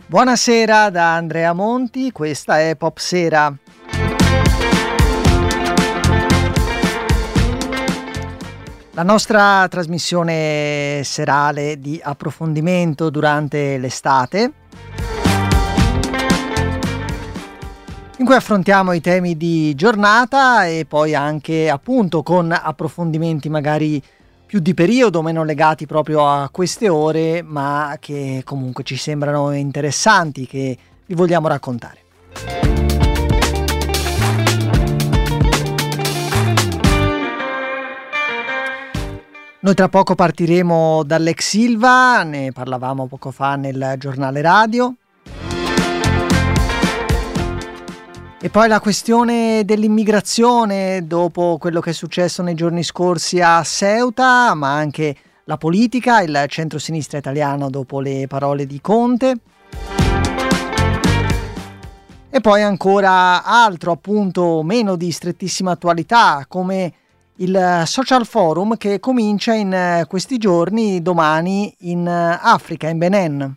Buonasera da Andrea Monti, questa è Popsera. La nostra trasmissione serale di approfondimento durante l'estate, in cui affrontiamo i temi di giornata e poi anche appunto con approfondimenti magari più di periodo, meno legati proprio a queste ore, ma che comunque ci sembrano interessanti, che vi vogliamo raccontare. Noi tra poco partiremo dall'ex Ilva, ne parlavamo poco fa nel giornale radio. E poi la questione dell'immigrazione dopo quello che è successo nei giorni scorsi a Ceuta, ma anche la politica, il centro-sinistra italiano dopo le parole di Conte. E poi ancora altro, appunto, meno di strettissima attualità, come il Social Forum che comincia in questi giorni, domani, in Africa, in Benin.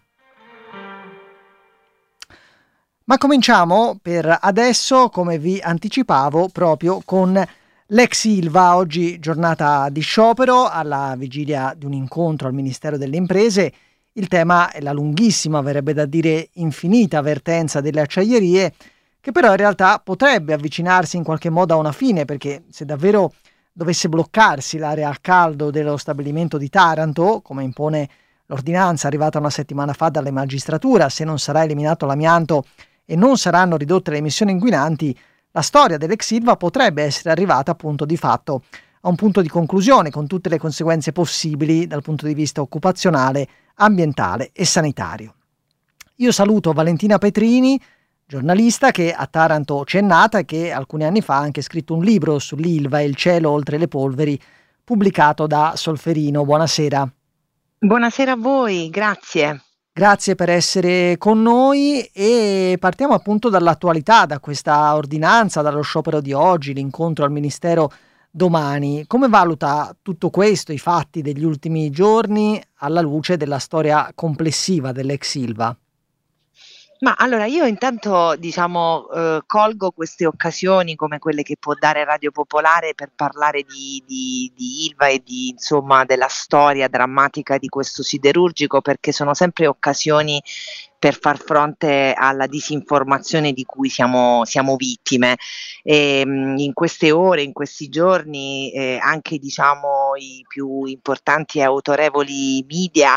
Ma cominciamo per adesso, come vi anticipavo, proprio con l'ex Ilva, oggi giornata di sciopero, alla vigilia di un incontro al Ministero delle Imprese. Il tema è la lunghissima, verrebbe da dire infinita, vertenza delle acciaierie, che però in realtà potrebbe avvicinarsi in qualche modo a una fine, perché se davvero dovesse bloccarsi l'area a caldo dello stabilimento di Taranto, come impone l'ordinanza arrivata una settimana fa dalle magistratura, se non sarà eliminato l'amianto e non saranno ridotte le emissioni inquinanti, la storia dell'ex Ilva potrebbe essere arrivata appunto di fatto a un punto di conclusione, con tutte le conseguenze possibili dal punto di vista occupazionale, ambientale e sanitario. Io saluto Valentina Petrini, giornalista che a Taranto c'è nata e che alcuni anni fa ha anche scritto un libro sull'Ilva e il cielo oltre le polveri, pubblicato da Solferino. Buonasera. Buonasera a voi, grazie. Grazie per essere con noi e partiamo appunto dall'attualità, da questa ordinanza, dallo sciopero di oggi, l'incontro al Ministero domani. Come valuta tutto questo, i fatti degli ultimi giorni, alla luce della storia complessiva dell'ex Ilva? Ma allora io intanto colgo queste occasioni come quelle che può dare Radio Popolare per parlare di Ilva e della storia drammatica di questo siderurgico, perché sono sempre occasioni per far fronte alla disinformazione di cui siamo vittime. In queste ore, in questi giorni, anche i più importanti e autorevoli media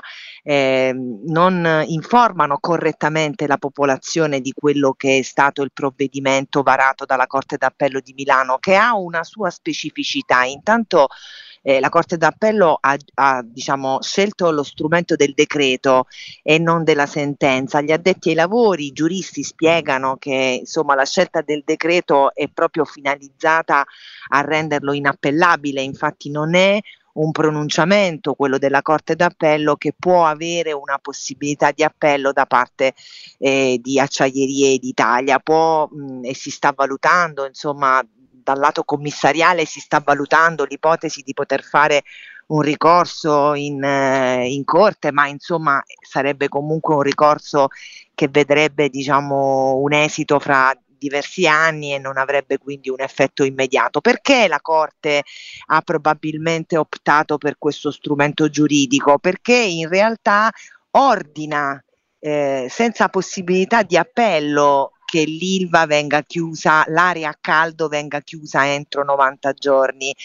non informano correttamente la popolazione di quello che è stato il provvedimento varato dalla Corte d'Appello di Milano, che ha una sua specificità. Intanto la Corte d'Appello ha scelto lo strumento del decreto e non della sentenza. Gli addetti ai lavori, i giuristi spiegano che la scelta del decreto è proprio finalizzata a renderlo inappellabile, infatti non è un pronunciamento, quello della Corte d'Appello, che può avere una possibilità di appello da parte di Acciaierie d'Italia. E si sta valutando, dal lato commissariale si sta valutando l'ipotesi di poter fare un ricorso in corte, ma sarebbe comunque un ricorso che vedrebbe un esito fra diversi anni e non avrebbe quindi un effetto immediato. Perché la Corte ha probabilmente optato per questo strumento giuridico? Perché in realtà ordina senza possibilità di appello che l'Ilva venga chiusa, l'area a caldo venga chiusa entro 90 giorni.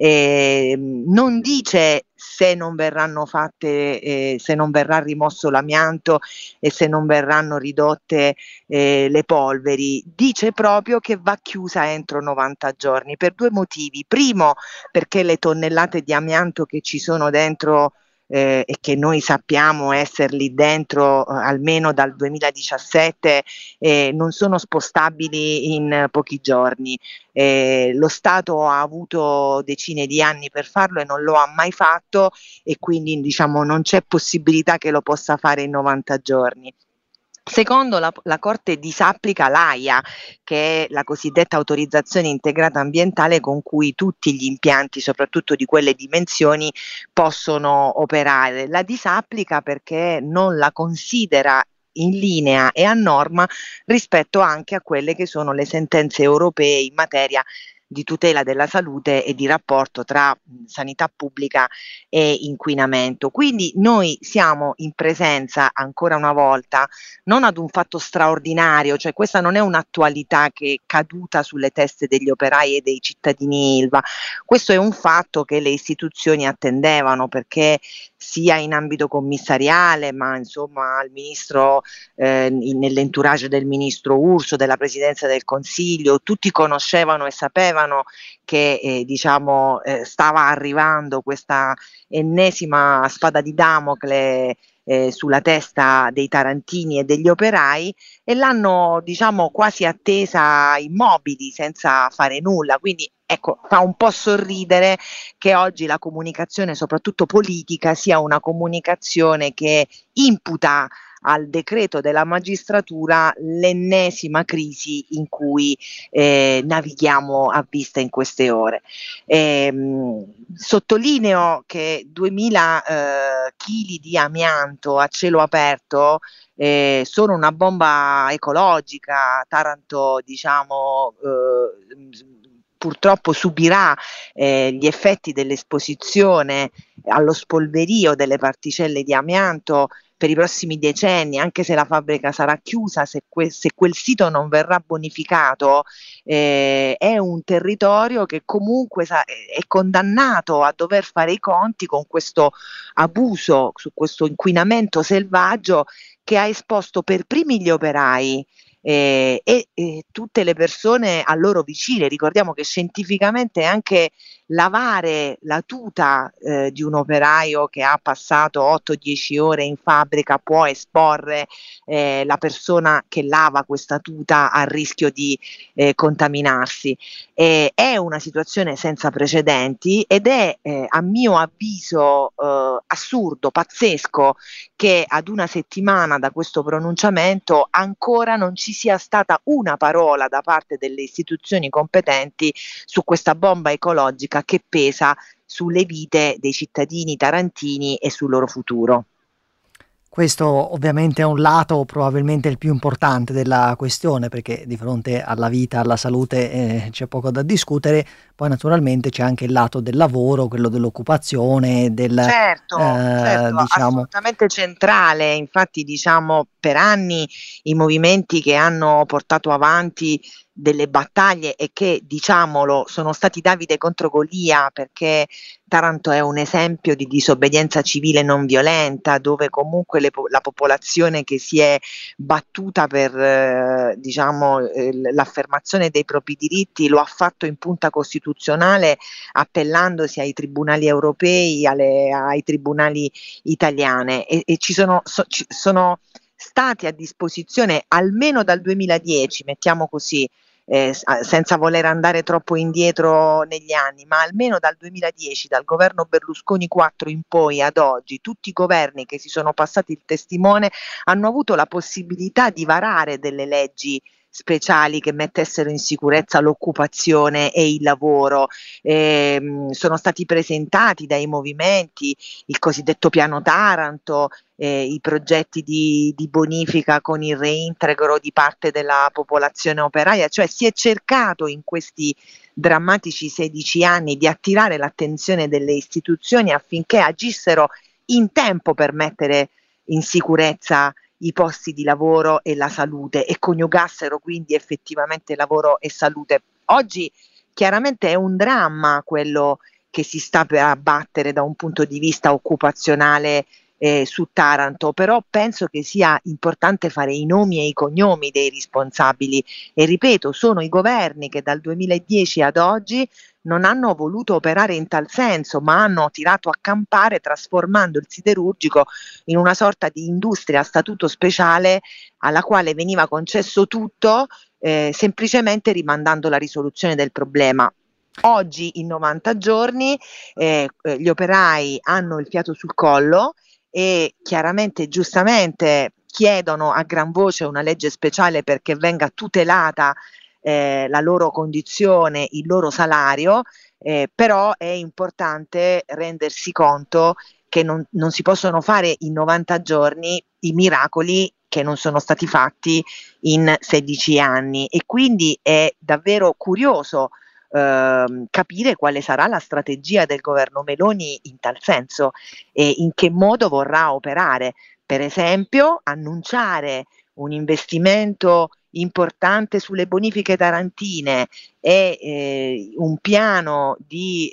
Non dice se non verranno fatte, se non verrà rimosso l'amianto e se non verranno ridotte le polveri, dice proprio che va chiusa entro 90 giorni per due motivi. Primo, perché le tonnellate di amianto che ci sono dentro e che noi sappiamo esserli dentro almeno dal 2017 non sono spostabili in pochi giorni. Lo Stato ha avuto decine di anni per farlo e non lo ha mai fatto, e quindi non c'è possibilità che lo possa fare in 90 giorni. Secondo, la Corte disapplica l'AIA, che è la cosiddetta autorizzazione integrata ambientale con cui tutti gli impianti, soprattutto di quelle dimensioni, possono operare. La disapplica perché non la considera in linea e a norma rispetto anche a quelle che sono le sentenze europee in materia di tutela della salute e di rapporto tra sanità pubblica e inquinamento. Quindi noi siamo in presenza, ancora una volta, non ad un fatto straordinario, cioè questa non è un'attualità che è caduta sulle teste degli operai e dei cittadini Ilva, questo è un fatto che le istituzioni attendevano, perché sia in ambito commissariale, ma insomma al ministro, nell'entourage del ministro Urso, della Presidenza del Consiglio, tutti conoscevano e sapevano che stava arrivando questa ennesima spada di Damocle sulla testa dei tarantini e degli operai, e l'hanno quasi attesa immobili senza fare nulla. Quindi ecco, fa un po' sorridere che oggi la comunicazione, soprattutto politica, sia una comunicazione che imputa al decreto della magistratura l'ennesima crisi in cui navighiamo a vista in queste ore. Sottolineo che 2000 chili di amianto a cielo aperto sono una bomba ecologica. Taranto purtroppo subirà gli effetti dell'esposizione allo spolverio delle particelle di amianto per i prossimi decenni, anche se la fabbrica sarà chiusa. Se quel sito non verrà bonificato, è un territorio che comunque è condannato a dover fare i conti con questo abuso, su questo inquinamento selvaggio che ha esposto per primi gli operai e tutte le persone a loro vicine. Ricordiamo che scientificamente anche lavare la tuta di un operaio che ha passato 8-10 ore in fabbrica può esporre la persona che lava questa tuta al rischio di contaminarsi. È una situazione senza precedenti ed è a mio avviso assurdo, pazzesco, che ad una settimana da questo pronunciamento ancora non ci sia stata una parola da parte delle istituzioni competenti su questa bomba ecologica che pesa sulle vite dei cittadini tarantini e sul loro futuro. Questo ovviamente è un lato probabilmente il più importante della questione, perché di fronte alla vita, alla salute c'è poco da discutere. Poi naturalmente c'è anche il lato del lavoro, quello dell'occupazione, certo, assolutamente centrale. Infatti per anni i movimenti che hanno portato avanti delle battaglie e che, diciamolo, sono stati Davide contro Golia, perché Taranto è un esempio di disobbedienza civile non violenta, dove comunque la popolazione che si è battuta per l'affermazione dei propri diritti lo ha fatto in punta costituzionale, appellandosi ai tribunali europei, ai tribunali italiani, e ci sono stati a disposizione almeno dal 2010, mettiamo così, senza voler andare troppo indietro negli anni, ma almeno dal 2010, dal governo Berlusconi 4 in poi ad oggi, tutti i governi che si sono passati il testimone hanno avuto la possibilità di varare delle leggi speciali che mettessero in sicurezza l'occupazione e il lavoro. Sono stati presentati dai movimenti il cosiddetto piano Taranto, i progetti di bonifica con il reintegro di parte della popolazione operaia, cioè si è cercato in questi drammatici 16 anni di attirare l'attenzione delle istituzioni affinché agissero in tempo per mettere in sicurezza i posti di lavoro e la salute e coniugassero quindi effettivamente lavoro e salute. Oggi chiaramente è un dramma quello che si sta per abbattere da un punto di vista occupazionale su Taranto, però penso che sia importante fare i nomi e i cognomi dei responsabili, e ripeto, sono i governi che dal 2010 ad oggi non hanno voluto operare in tal senso, ma hanno tirato a campare trasformando il siderurgico in una sorta di industria a statuto speciale alla quale veniva concesso tutto, semplicemente rimandando la risoluzione del problema. Oggi in 90 giorni gli operai hanno il fiato sul collo e chiaramente giustamente chiedono a gran voce una legge speciale perché venga tutelata la loro condizione, il loro salario, però è importante rendersi conto che non si possono fare in 90 giorni i miracoli che non sono stati fatti in 16 anni, e quindi è davvero curioso capire quale sarà la strategia del governo Meloni in tal senso e in che modo vorrà operare. Per esempio, annunciare un investimento importante sulle bonifiche tarantine e un piano di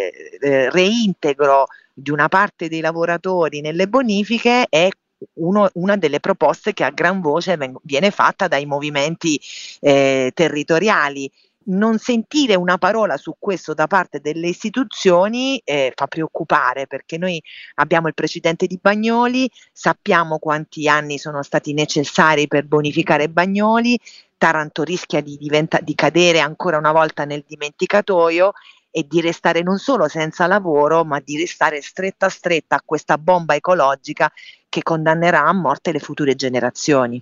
reintegro di una parte dei lavoratori nelle bonifiche è una delle proposte che a gran voce viene fatta dai movimenti territoriali. Non sentire una parola su questo da parte delle istituzioni fa preoccupare, perché noi abbiamo il precedente di Bagnoli, sappiamo quanti anni sono stati necessari per bonificare Bagnoli, Taranto rischia di cadere ancora una volta nel dimenticatoio e di restare non solo senza lavoro, ma di restare stretta stretta a questa bomba ecologica che condannerà a morte le future generazioni.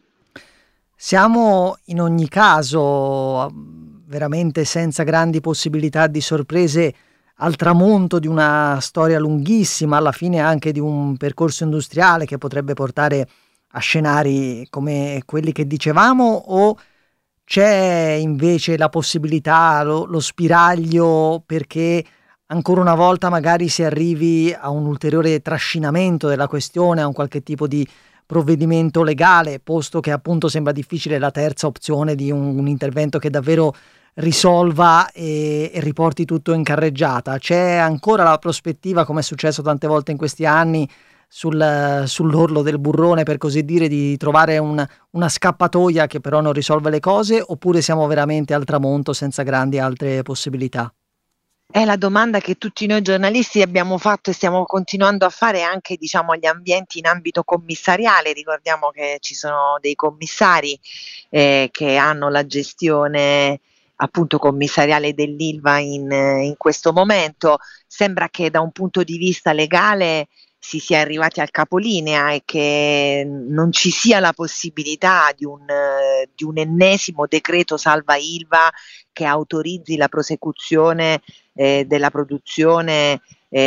Siamo in ogni caso veramente senza grandi possibilità di sorprese al tramonto di una storia lunghissima, alla fine anche di un percorso industriale che potrebbe portare a scenari come quelli che dicevamo, o c'è invece la possibilità, lo spiraglio perché ancora una volta magari si arrivi a un ulteriore trascinamento della questione, a un qualche tipo di provvedimento legale, posto che appunto sembra difficile la terza opzione di un intervento che davvero risolva e riporti tutto in carreggiata? C'è ancora la prospettiva, come è successo tante volte in questi anni, sull'orlo del burrone, per così dire, di trovare una scappatoia che però non risolve le cose, oppure siamo veramente al tramonto senza grandi altre possibilità? È la domanda che tutti noi giornalisti abbiamo fatto e stiamo continuando a fare anche, diciamo, agli ambienti in ambito commissariale. Ricordiamo che ci sono dei commissari che hanno la gestione appunto commissariale dell'Ilva in questo momento. Sembra che da un punto di vista legale si sia arrivati al capolinea e che non ci sia la possibilità di un ennesimo decreto salva Ilva che autorizzi la prosecuzione della produzione,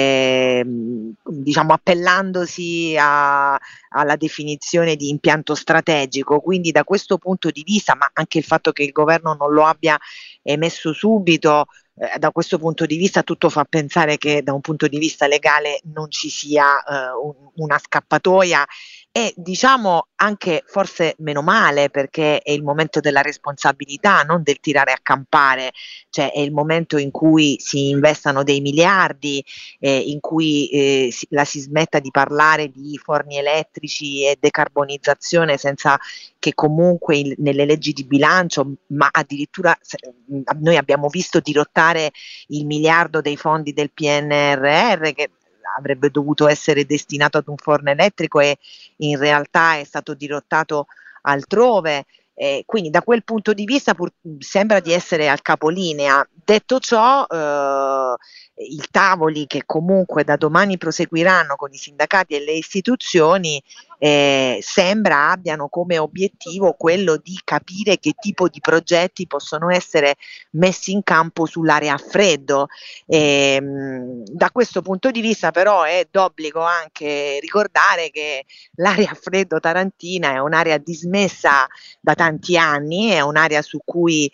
diciamo appellandosi alla definizione di impianto strategico. Quindi da questo punto di vista, ma anche il fatto che il governo non lo abbia emesso subito, da questo punto di vista tutto fa pensare che da un punto di vista legale non ci sia una scappatoia, e diciamo anche forse meno male, perché è il momento della responsabilità, non del tirare a campare, cioè è il momento in cui si investano dei miliardi, in cui si smetta di parlare di forni elettrici e decarbonizzazione senza che comunque nelle leggi di bilancio, ma addirittura noi abbiamo visto dirottare il miliardo dei fondi del PNRR che avrebbe dovuto essere destinato ad un forno elettrico e in realtà è stato dirottato altrove. Quindi da quel punto di vista sembra di essere al capolinea. Detto ciò, i tavoli che comunque da domani proseguiranno con i sindacati e le istituzioni sembra abbiano come obiettivo quello di capire che tipo di progetti possono essere messi in campo sull'area a freddo. Da questo punto di vista però è d'obbligo anche ricordare che l'area a freddo tarantina è un'area dismessa da tanti anni, è un'area su cui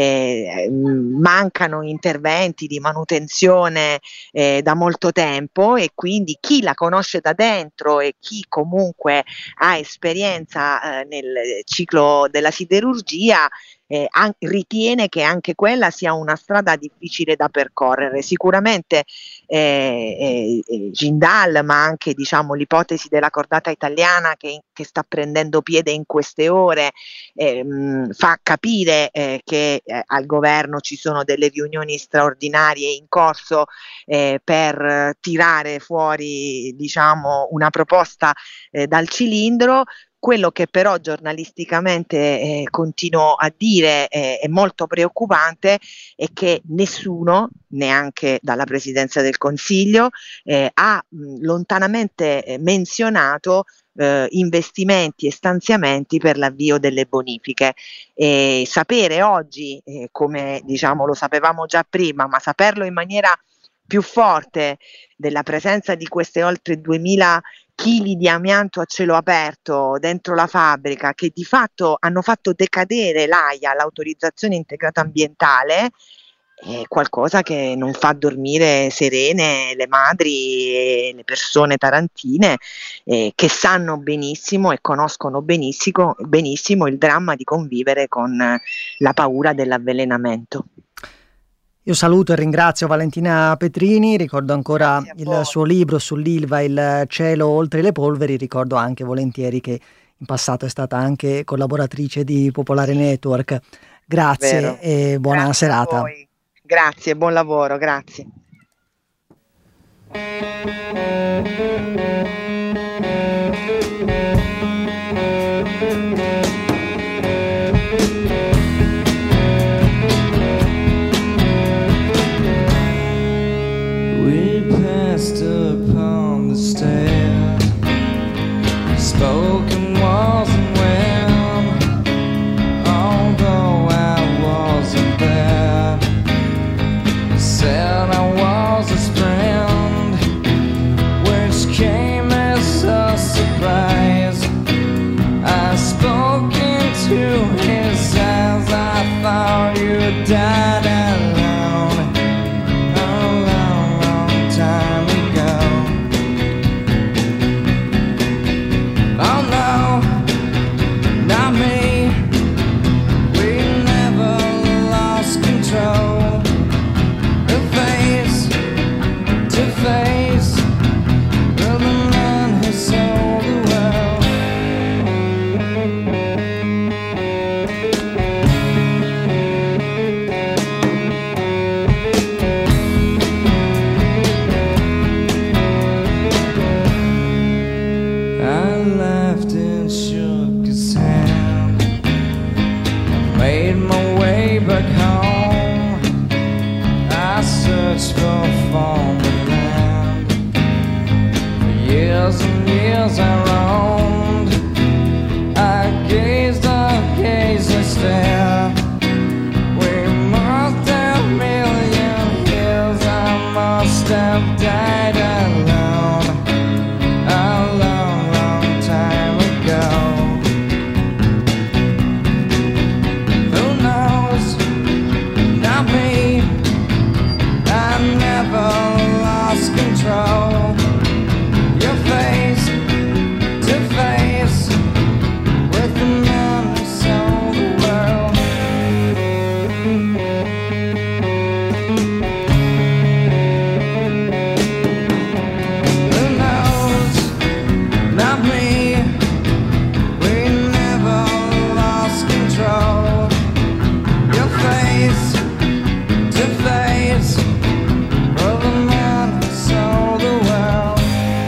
mancano interventi di manutenzione da molto tempo, e quindi chi la conosce da dentro e chi comunque ha esperienza nel ciclo della siderurgia ritiene che anche quella sia una strada difficile da percorrere. Sicuramente Jindal, ma anche diciamo l'ipotesi della cordata italiana che sta prendendo piede in queste ore, fa capire che al governo ci sono delle riunioni straordinarie in corso per tirare fuori, diciamo, una proposta dal cilindro. Quello che però giornalisticamente continuo a dire è molto preoccupante è che nessuno, neanche dalla Presidenza del Consiglio, ha lontanamente menzionato investimenti e stanziamenti per l'avvio delle bonifiche. Sapere oggi, come diciamo lo sapevamo già prima, ma saperlo in maniera più forte, della presenza di queste oltre 2000 chili di amianto a cielo aperto dentro la fabbrica, che di fatto hanno fatto decadere l'AIA, l'autorizzazione integrata ambientale, è qualcosa che non fa dormire serene le madri e le persone tarantine, che sanno benissimo e conoscono benissimo il dramma di convivere con la paura dell'avvelenamento. Io saluto e ringrazio Valentina Petrini, ricordo ancora il suo libro sull'Ilva, Il cielo oltre le polveri, ricordo anche volentieri che in passato è stata anche collaboratrice di Popolare Network. Grazie. Vero. E buona Grazie serata. a voi. Grazie, buon lavoro, grazie. Upon the stair, spoken wasn't when, although I wasn't there. I said I was his friend, which came as a surprise. I spoke into his eyes, I thought you died alone, a long, long time ago. Oh no, not me. We never lost control. Face to face with the man who sold the world. I laughed and shook his hand. I made my way back home. I searched for foreign land. For years and years I roamed. I gazed and stared. We must have million years. I must have died alone, a long, long time ago. Who knows? Not me. I never lost control. Your face to face with the man who sold the world. Who knows? Not me. We never lost control. Your face to face with the man who sold the world.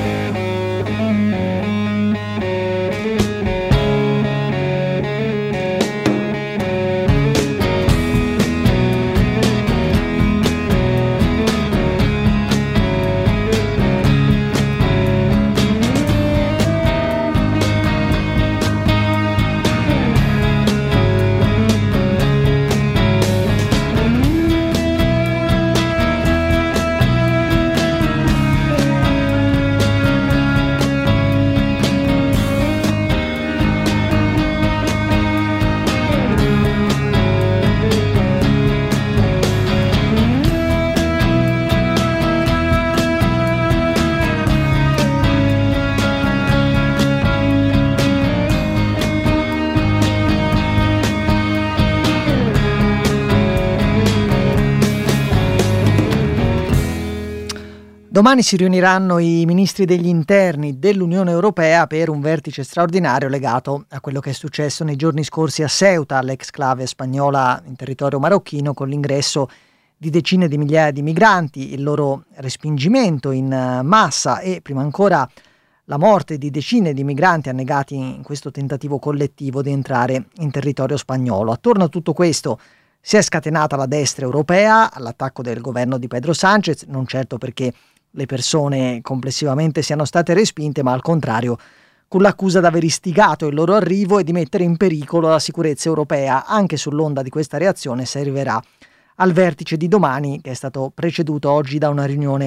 Domani si riuniranno i ministri degli interni dell'Unione Europea per un vertice straordinario legato a quello che è successo nei giorni scorsi a Ceuta, l'exclave spagnola in territorio marocchino, con l'ingresso di decine di migliaia di migranti, il loro respingimento in massa e, prima ancora, la morte di decine di migranti annegati in questo tentativo collettivo di entrare in territorio spagnolo. Attorno a tutto questo si è scatenata la destra europea all'attacco del governo di Pedro Sánchez, non certo perché le persone complessivamente siano state respinte, ma al contrario con l'accusa di aver istigato il loro arrivo e di mettere in pericolo la sicurezza europea. Anche sull'onda di questa reazione si arriverà al vertice di domani, che è stato preceduto oggi da una riunione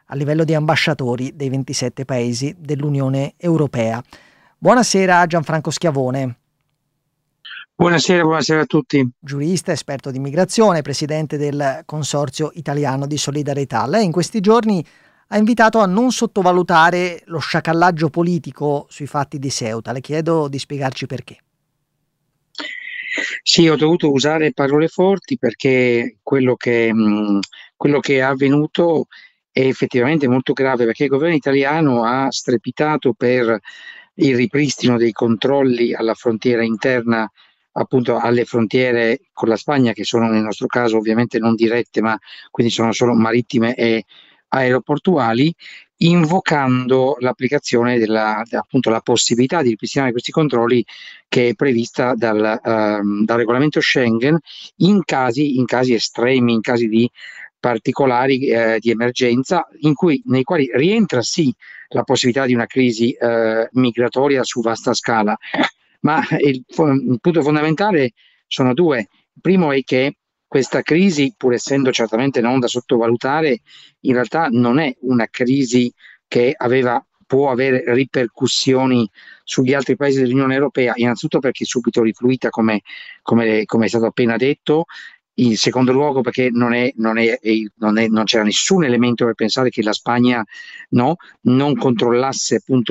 a livello di ambasciatori dei 27 paesi dell'Unione Europea. Buonasera Gianfranco Schiavone. Buonasera a tutti. Giurista, esperto di immigrazione, presidente del Consorzio Italiano di Solidarietà. Lei in questi giorni ha invitato a non sottovalutare lo sciacallaggio politico sui fatti di Ceuta. Le chiedo di spiegarci perché. Sì, ho dovuto usare parole forti perché quello che è avvenuto è effettivamente molto grave, perché il governo italiano ha strepitato per il ripristino dei controlli alla frontiera interna, appunto alle frontiere con la Spagna, che sono nel nostro caso ovviamente non dirette, ma quindi sono solo marittime e aeroportuali, invocando l'applicazione appunto la possibilità di ripristinare questi controlli che è prevista dal regolamento Schengen in casi estremi, in casi di particolari di emergenza, nei quali rientra sì la possibilità di una crisi migratoria su vasta scala. Ma il punto fondamentale sono due. Il primo è che questa crisi, pur essendo certamente non da sottovalutare, in realtà non è una crisi che può avere ripercussioni sugli altri paesi dell'Unione Europea, innanzitutto perché è subito rifluita, come è stato appena detto. In secondo luogo perché non c'era nessun elemento per pensare che la Spagna non controllasse appunto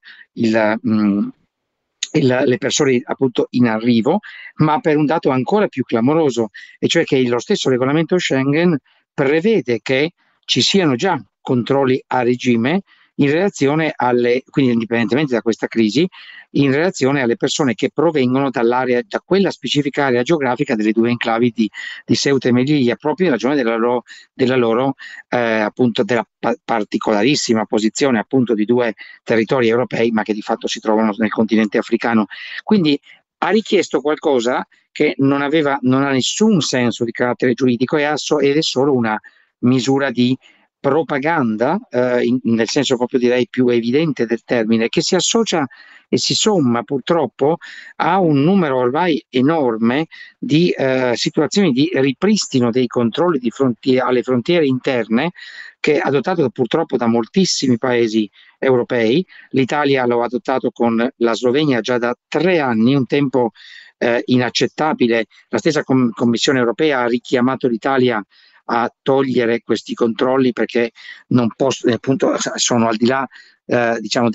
le persone appunto in arrivo, ma per un dato ancora più clamoroso, e cioè che lo stesso regolamento Schengen prevede che ci siano già controlli a regime in relazione quindi indipendentemente da questa crisi, in relazione alle persone che provengono da quella specifica area geografica delle due enclavi di Ceuta e Melilla, proprio in ragione della loro appunto della particolarissima posizione appunto di due territori europei, ma che di fatto si trovano nel continente africano. Quindi ha richiesto qualcosa che non ha nessun senso di carattere giuridico ed è solo una misura di propaganda, nel senso proprio direi più evidente del termine, che si associa e si somma purtroppo a un numero ormai enorme di situazioni di ripristino dei controlli alle frontiere interne, che è adottato purtroppo da moltissimi paesi europei. L'Italia lo ha adottato con la Slovenia già da 3 anni, un tempo inaccettabile. La stessa Commissione europea ha richiamato l'Italia a togliere questi controlli perché non possono, appunto, sono al di là diciamo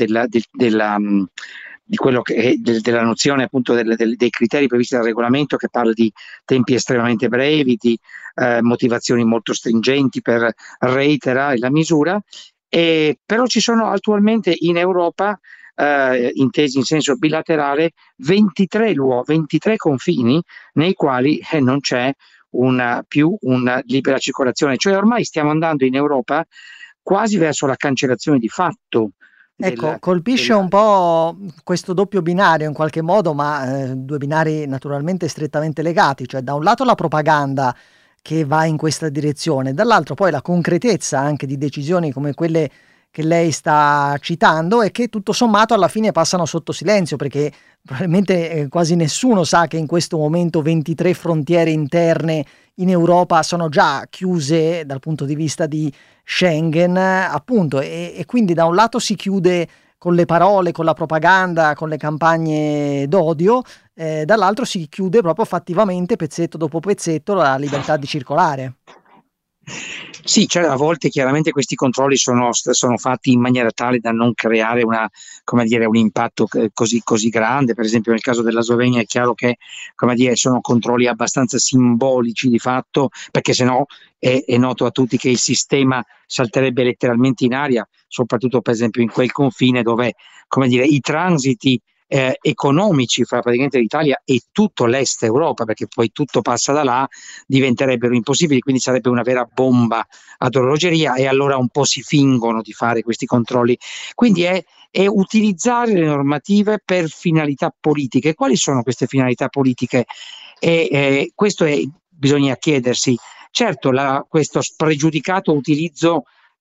di quello che è della nozione appunto dei criteri previsti dal regolamento, che parla di tempi estremamente brevi, di motivazioni molto stringenti per reiterare la misura. Però ci sono attualmente in Europa, intesi in senso bilaterale, 23 confini nei quali non c'è più una libera circolazione, cioè ormai stiamo andando in Europa quasi verso la cancellazione di fatto. Ecco, colpisce un po' questo doppio binario in qualche modo, ma due binari naturalmente strettamente legati, cioè da un lato la propaganda che va in questa direzione, dall'altro poi la concretezza anche di decisioni come quelle che lei sta citando e che tutto sommato alla fine passano sotto silenzio, perché probabilmente quasi nessuno sa che in questo momento 23 frontiere interne in Europa sono già chiuse dal punto di vista di Schengen, appunto, e quindi da un lato si chiude con le parole, con la propaganda, con le campagne d'odio, dall'altro si chiude proprio fattivamente, pezzetto dopo pezzetto, la libertà di circolare. Sì, cioè a volte chiaramente questi controlli sono fatti in maniera tale da non creare un impatto così grande. Per esempio nel caso della Slovenia è chiaro che sono controlli abbastanza simbolici di fatto, perché sennò è noto a tutti che il sistema salterebbe letteralmente in aria, soprattutto per esempio in quel confine dove i transiti economici fra praticamente l'Italia e tutto l'est Europa, perché poi tutto passa da là, diventerebbero impossibili, quindi sarebbe una vera bomba ad orologeria, e allora un po' si fingono di fare questi controlli. Quindi è utilizzare le normative per finalità politiche. Quali sono queste finalità politiche? Questo bisogna chiedersi. Certo, questo spregiudicato utilizzo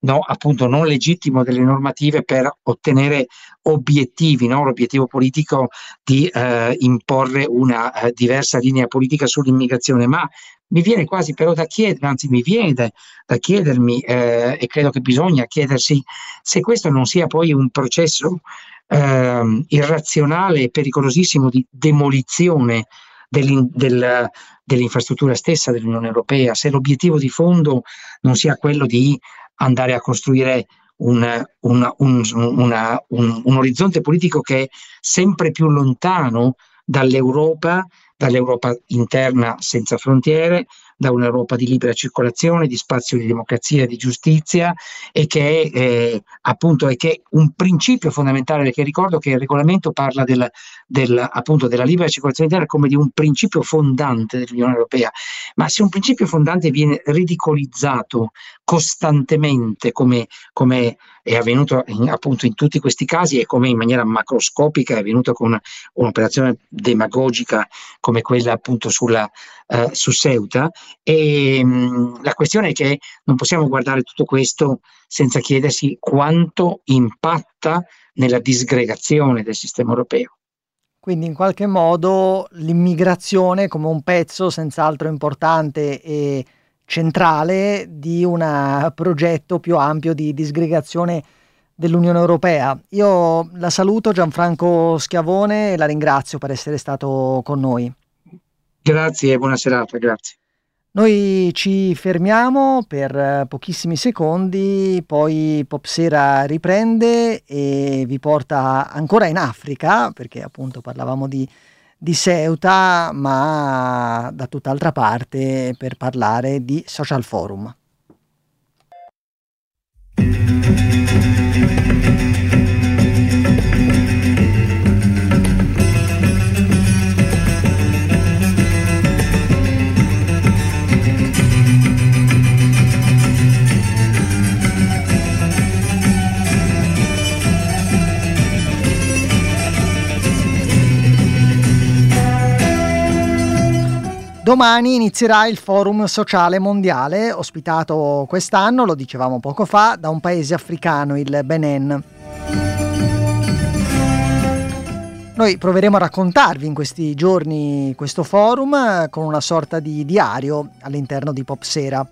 no, appunto non legittimo delle normative per ottenere obiettivi, no? L'obiettivo politico di imporre una diversa linea politica sull'immigrazione, ma mi viene quasi però da chiedere, anzi mi viene da chiedermi, e credo che bisogna chiedersi se questo non sia poi un processo irrazionale e pericolosissimo di demolizione dell'infrastruttura stessa dell'Unione Europea, se l'obiettivo di fondo non sia quello di andare a costruire un orizzonte politico che è sempre più lontano dall'Europa interna senza frontiere, da un'Europa di libera circolazione, di spazio di democrazia, di giustizia, e che è appunto è che un principio fondamentale, perché ricordo che il regolamento parla appunto della libera circolazione interna come di un principio fondante dell'Unione Europea, ma se un principio fondante viene ridicolizzato costantemente come è avvenuto appunto in tutti questi casi, e come in maniera macroscopica è avvenuto con un'operazione demagogica come quella appunto su Ceuta, e la questione è che non possiamo guardare tutto questo senza chiedersi quanto impatta nella disgregazione del sistema europeo. Quindi in qualche modo l'immigrazione come un pezzo senz'altro importante e centrale di un progetto più ampio di disgregazione dell'Unione Europea. Io la saluto, Gianfranco Schiavone, e la ringrazio per essere stato con noi. Grazie e buona serata, grazie. Noi ci fermiamo per pochissimi secondi, poi Popsera riprende e vi porta ancora in Africa, perché appunto parlavamo di Ceuta, ma da tutt'altra parte, per parlare di Social Forum. Domani inizierà il Forum Sociale Mondiale, ospitato quest'anno, lo dicevamo poco fa, da un paese africano, il Benin. Noi proveremo a raccontarvi in questi giorni questo forum con una sorta di diario all'interno di Popsera.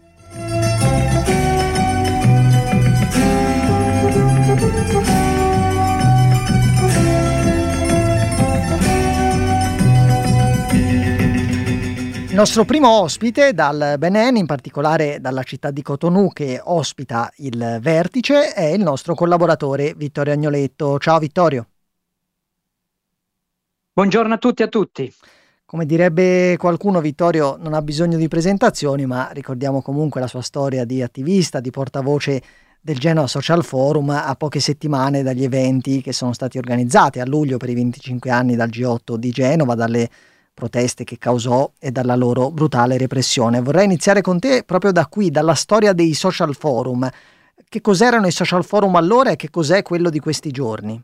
Il nostro primo ospite dal Benin, in particolare dalla città di Cotonou che ospita il vertice, è il nostro collaboratore Vittorio Agnoletto. Ciao Vittorio. Buongiorno a tutti e a tutti. Come direbbe qualcuno, Vittorio non ha bisogno di presentazioni, ma ricordiamo comunque la sua storia di attivista, di portavoce del Genoa Social Forum, a poche settimane dagli eventi che sono stati organizzati a luglio per i 25 anni dal G8 di Genova, dalle proteste che causò e dalla loro brutale repressione. Vorrei iniziare con te proprio da qui, dalla storia dei social forum. Che cos'erano i social forum allora e che cos'è quello di questi giorni?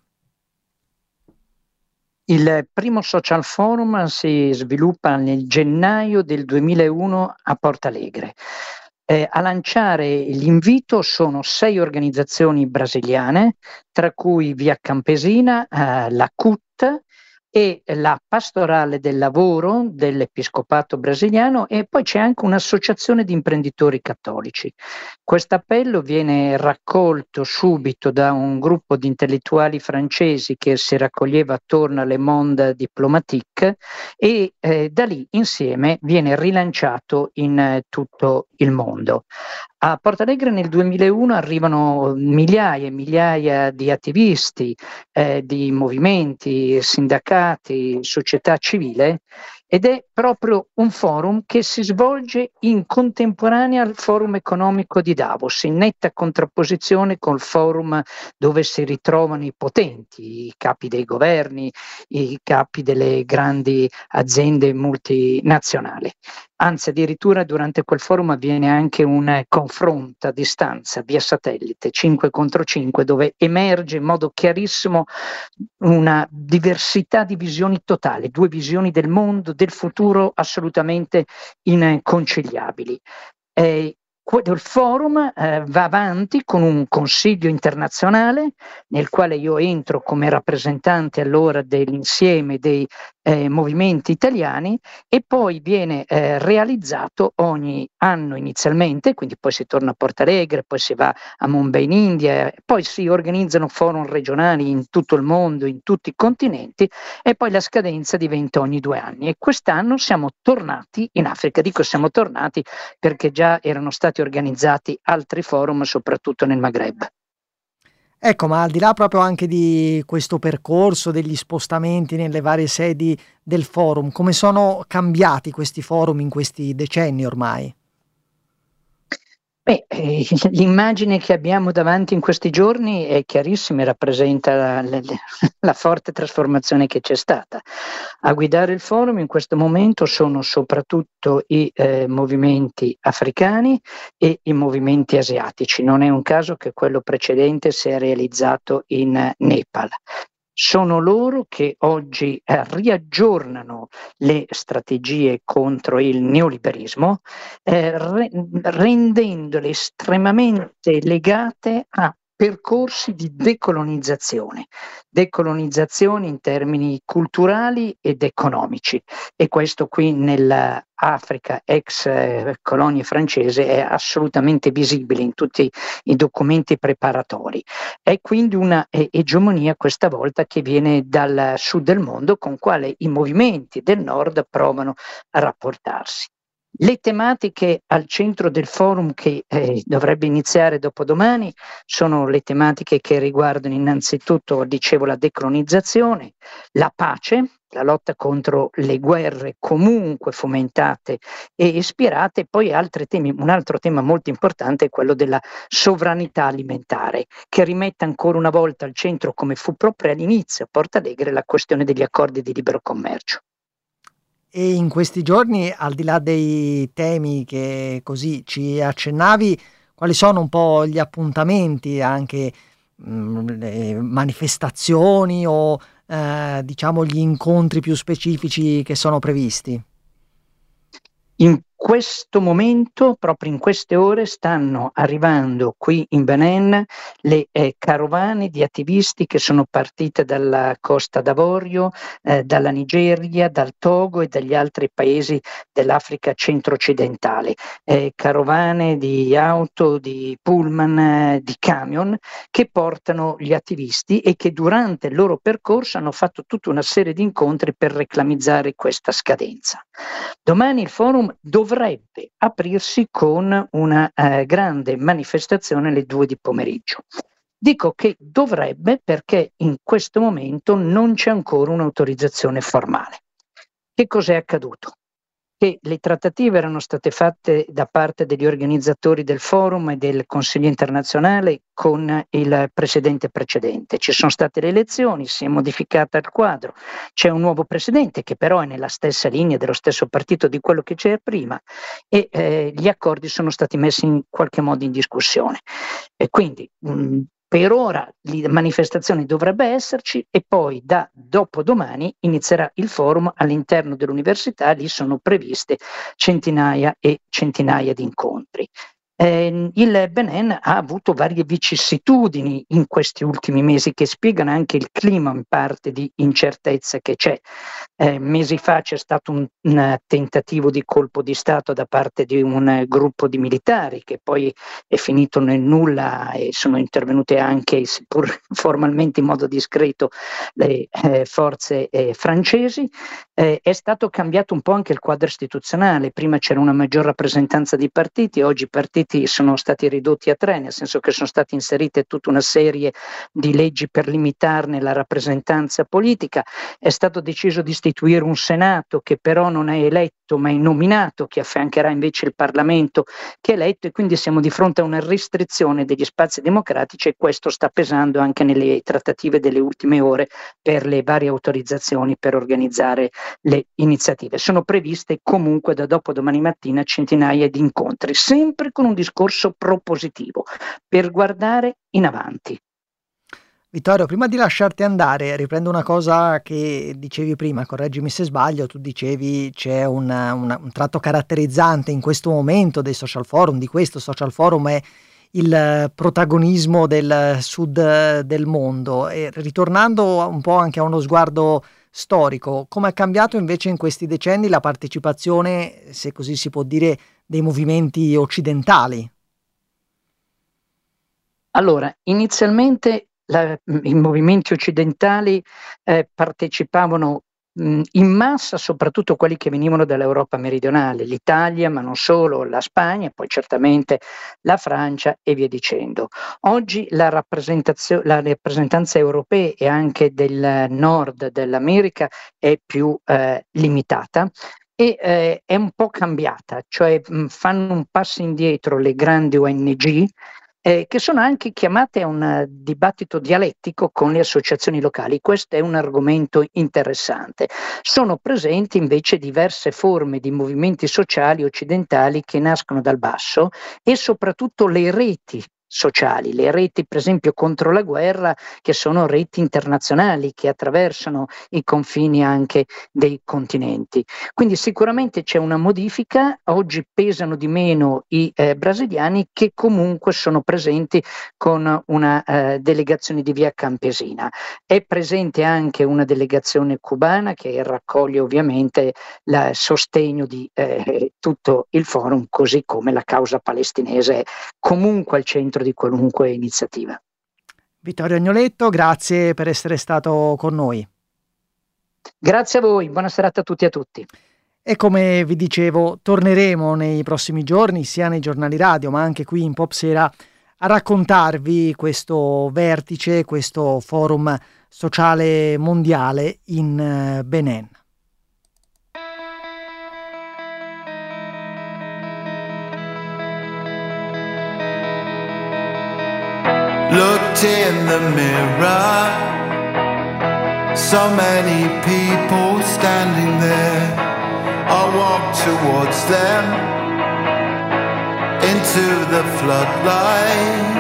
Il primo social forum si sviluppa nel gennaio del 2001 a Portalegre. A lanciare l'invito sono 6 organizzazioni brasiliane, tra cui Via Campesina, la CUT e la Pastorale del Lavoro dell'Episcopato brasiliano, e poi c'è anche un'associazione di imprenditori cattolici. Questo appello viene raccolto subito da un gruppo di intellettuali francesi che si raccoglieva attorno alle Monde Diplomatique, e da lì insieme viene rilanciato in tutto il mondo. A Portalegre nel 2001 arrivano migliaia e migliaia di attivisti, di movimenti, sindacati, società civile, ed è proprio un forum che si svolge in contemporanea al forum economico di Davos, in netta contrapposizione col forum dove si ritrovano i potenti, i capi dei governi, i capi delle grandi aziende multinazionali. Anzi, addirittura durante quel forum avviene anche un confronto a distanza via satellite 5 contro 5, dove emerge in modo chiarissimo una diversità di visioni totali, 2 visioni del mondo, del futuro assolutamente inconciliabili. Il forum va avanti con un consiglio internazionale nel quale io entro come rappresentante allora dell'insieme dei movimenti italiani, e poi viene realizzato ogni anno inizialmente, quindi poi si torna a Porto Alegre, poi si va a Mumbai in India, poi si organizzano forum regionali in tutto il mondo, in tutti i continenti, e poi la scadenza diventa ogni 2 anni. E quest'anno siamo tornati in Africa. Dico siamo tornati perché già erano stati organizzati altri forum, soprattutto nel Maghreb. Ecco, ma al di là proprio anche di questo percorso, degli spostamenti nelle varie sedi del forum, come sono cambiati questi forum in questi decenni ormai? Beh, l'immagine che abbiamo davanti in questi giorni è chiarissima e rappresenta la forte trasformazione che c'è stata. A guidare il forum in questo momento sono soprattutto i movimenti africani e i movimenti asiatici. Non è un caso che quello precedente si è realizzato in Nepal. Sono loro che oggi riaggiornano le strategie contro il neoliberismo, rendendole estremamente legate a percorsi di decolonizzazione in termini culturali ed economici, e questo qui nell'Africa ex colonia francese è assolutamente visibile in tutti i documenti preparatori. È quindi una egemonia questa volta che viene dal sud del mondo, con quale i movimenti del nord provano a rapportarsi. Le tematiche al centro del forum, che dovrebbe iniziare dopodomani, sono le tematiche che riguardano innanzitutto, dicevo, la decolonizzazione, la pace, la lotta contro le guerre comunque fomentate e ispirate, e poi altri temi. Un altro tema molto importante è quello della sovranità alimentare, che rimette ancora una volta al centro, come fu proprio all'inizio a Porto Alegre, la questione degli accordi di libero commercio. E in questi giorni, al di là dei temi che così ci accennavi, quali sono un po' gli appuntamenti, anche le manifestazioni o diciamo gli incontri più specifici che sono previsti? In questo momento, proprio in queste ore, stanno arrivando qui in Benin le carovane di attivisti che sono partite dalla Costa d'Avorio, dalla Nigeria, dal Togo e dagli altri paesi dell'Africa centro-occidentale. Carovane di auto, di pullman, di camion che portano gli attivisti e che durante il loro percorso hanno fatto tutta una serie di incontri per reclamizzare questa scadenza. Domani il forum dovrebbe aprirsi con una grande manifestazione alle 2 di pomeriggio. Dico che dovrebbe perché in questo momento non c'è ancora un'autorizzazione formale. Che cos'è accaduto? Che le trattative erano state fatte da parte degli organizzatori del forum e del Consiglio internazionale con il presidente precedente. Ci sono state le elezioni, si è modificato il quadro, c'è un nuovo presidente che però è nella stessa linea dello stesso partito di quello che c'era prima, e gli accordi sono stati messi in qualche modo in discussione. E quindi per ora la manifestazione dovrebbe esserci, e poi da dopodomani inizierà il forum all'interno dell'università. Lì sono previste centinaia e centinaia di incontri. Il Benin ha avuto varie vicissitudini in questi ultimi mesi che spiegano anche il clima in parte di incertezza che c'è. Mesi fa c'è stato un tentativo di colpo di Stato da parte di un gruppo di militari che poi è finito nel nulla, e sono intervenute anche, seppur formalmente in modo discreto, le forze francesi. È stato cambiato un po' anche il quadro istituzionale. Prima c'era una maggior rappresentanza di partiti, oggi i partiti sono stati ridotti a 3, nel senso che sono state inserite tutta una serie di leggi per limitarne la rappresentanza politica. È stato deciso di istituire un Senato che però non è eletto ma è nominato, che affiancherà invece il Parlamento che è eletto, e quindi siamo di fronte a una restrizione degli spazi democratici, e questo sta pesando anche nelle trattative delle ultime ore per le varie autorizzazioni per organizzare le iniziative. Sono previste comunque da dopodomani mattina centinaia di incontri, sempre con un discorso propositivo per guardare in avanti. Vittorio, prima di lasciarti andare, riprendo una cosa che dicevi prima, correggimi se sbaglio, tu dicevi c'è un tratto caratterizzante in questo momento dei social forum, di questo social forum è il protagonismo del sud del mondo. E ritornando un po' anche a uno sguardo storico, come è cambiato invece in questi decenni la partecipazione, se così si può dire, dei movimenti occidentali? Allora, inizialmente i movimenti occidentali partecipavano in massa, soprattutto quelli che venivano dall'Europa meridionale, l'Italia, ma non solo, la Spagna, poi certamente la Francia e via dicendo. Oggi la rappresentanza europea e anche del nord dell'America è più limitata. E è un po' cambiata, cioè fanno un passo indietro le grandi ONG, che sono anche chiamate a un dibattito dialettico con le associazioni locali. Questo è un argomento interessante. Sono presenti invece diverse forme di movimenti sociali occidentali che nascono dal basso e soprattutto le reti sociali, le reti per esempio contro la guerra, che sono reti internazionali che attraversano i confini anche dei continenti. Quindi sicuramente c'è una modifica, oggi pesano di meno i brasiliani, che comunque sono presenti con una delegazione di via Campesina. È presente anche una delegazione cubana che raccoglie ovviamente il sostegno di tutto il forum, così come la causa palestinese è comunque al centro di qualunque iniziativa. Vittorio Agnoletto, grazie per essere stato con noi. Grazie a voi, buona serata a tutti e a tutti. E come vi dicevo, torneremo nei prossimi giorni, sia nei giornali radio, ma anche qui in Popsera, a raccontarvi questo vertice, questo forum sociale mondiale in Benin. Looked in the mirror, so many people standing there. I walked towards them, into the floodlights.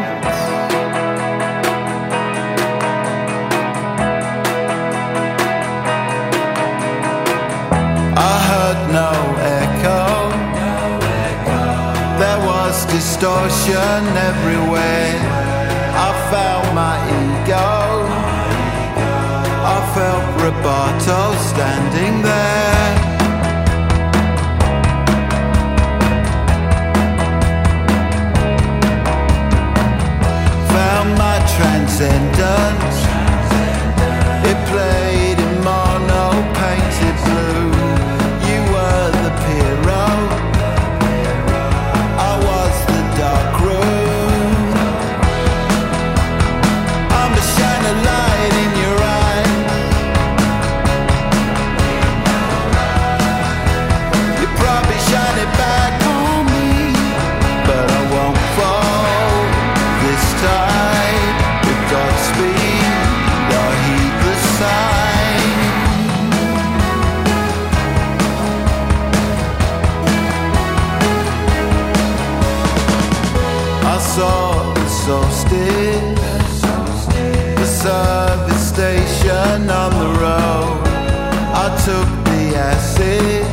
I heard no echo, there was distortion everywhere. I felt my ego, I felt Roberto standing there. Found my transcendence, it played in mono painted blue. You were the hero, I was the dark room. Saw the solstice, the service station on the road. I took the acid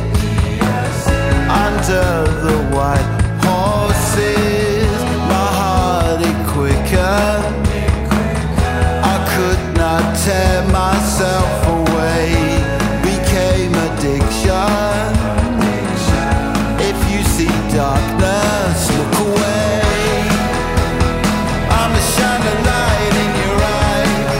under the white horses. My heart beat quicker, I could not tear myself away. Became addiction. If you see darkness, look away. Shine a light in your eyes.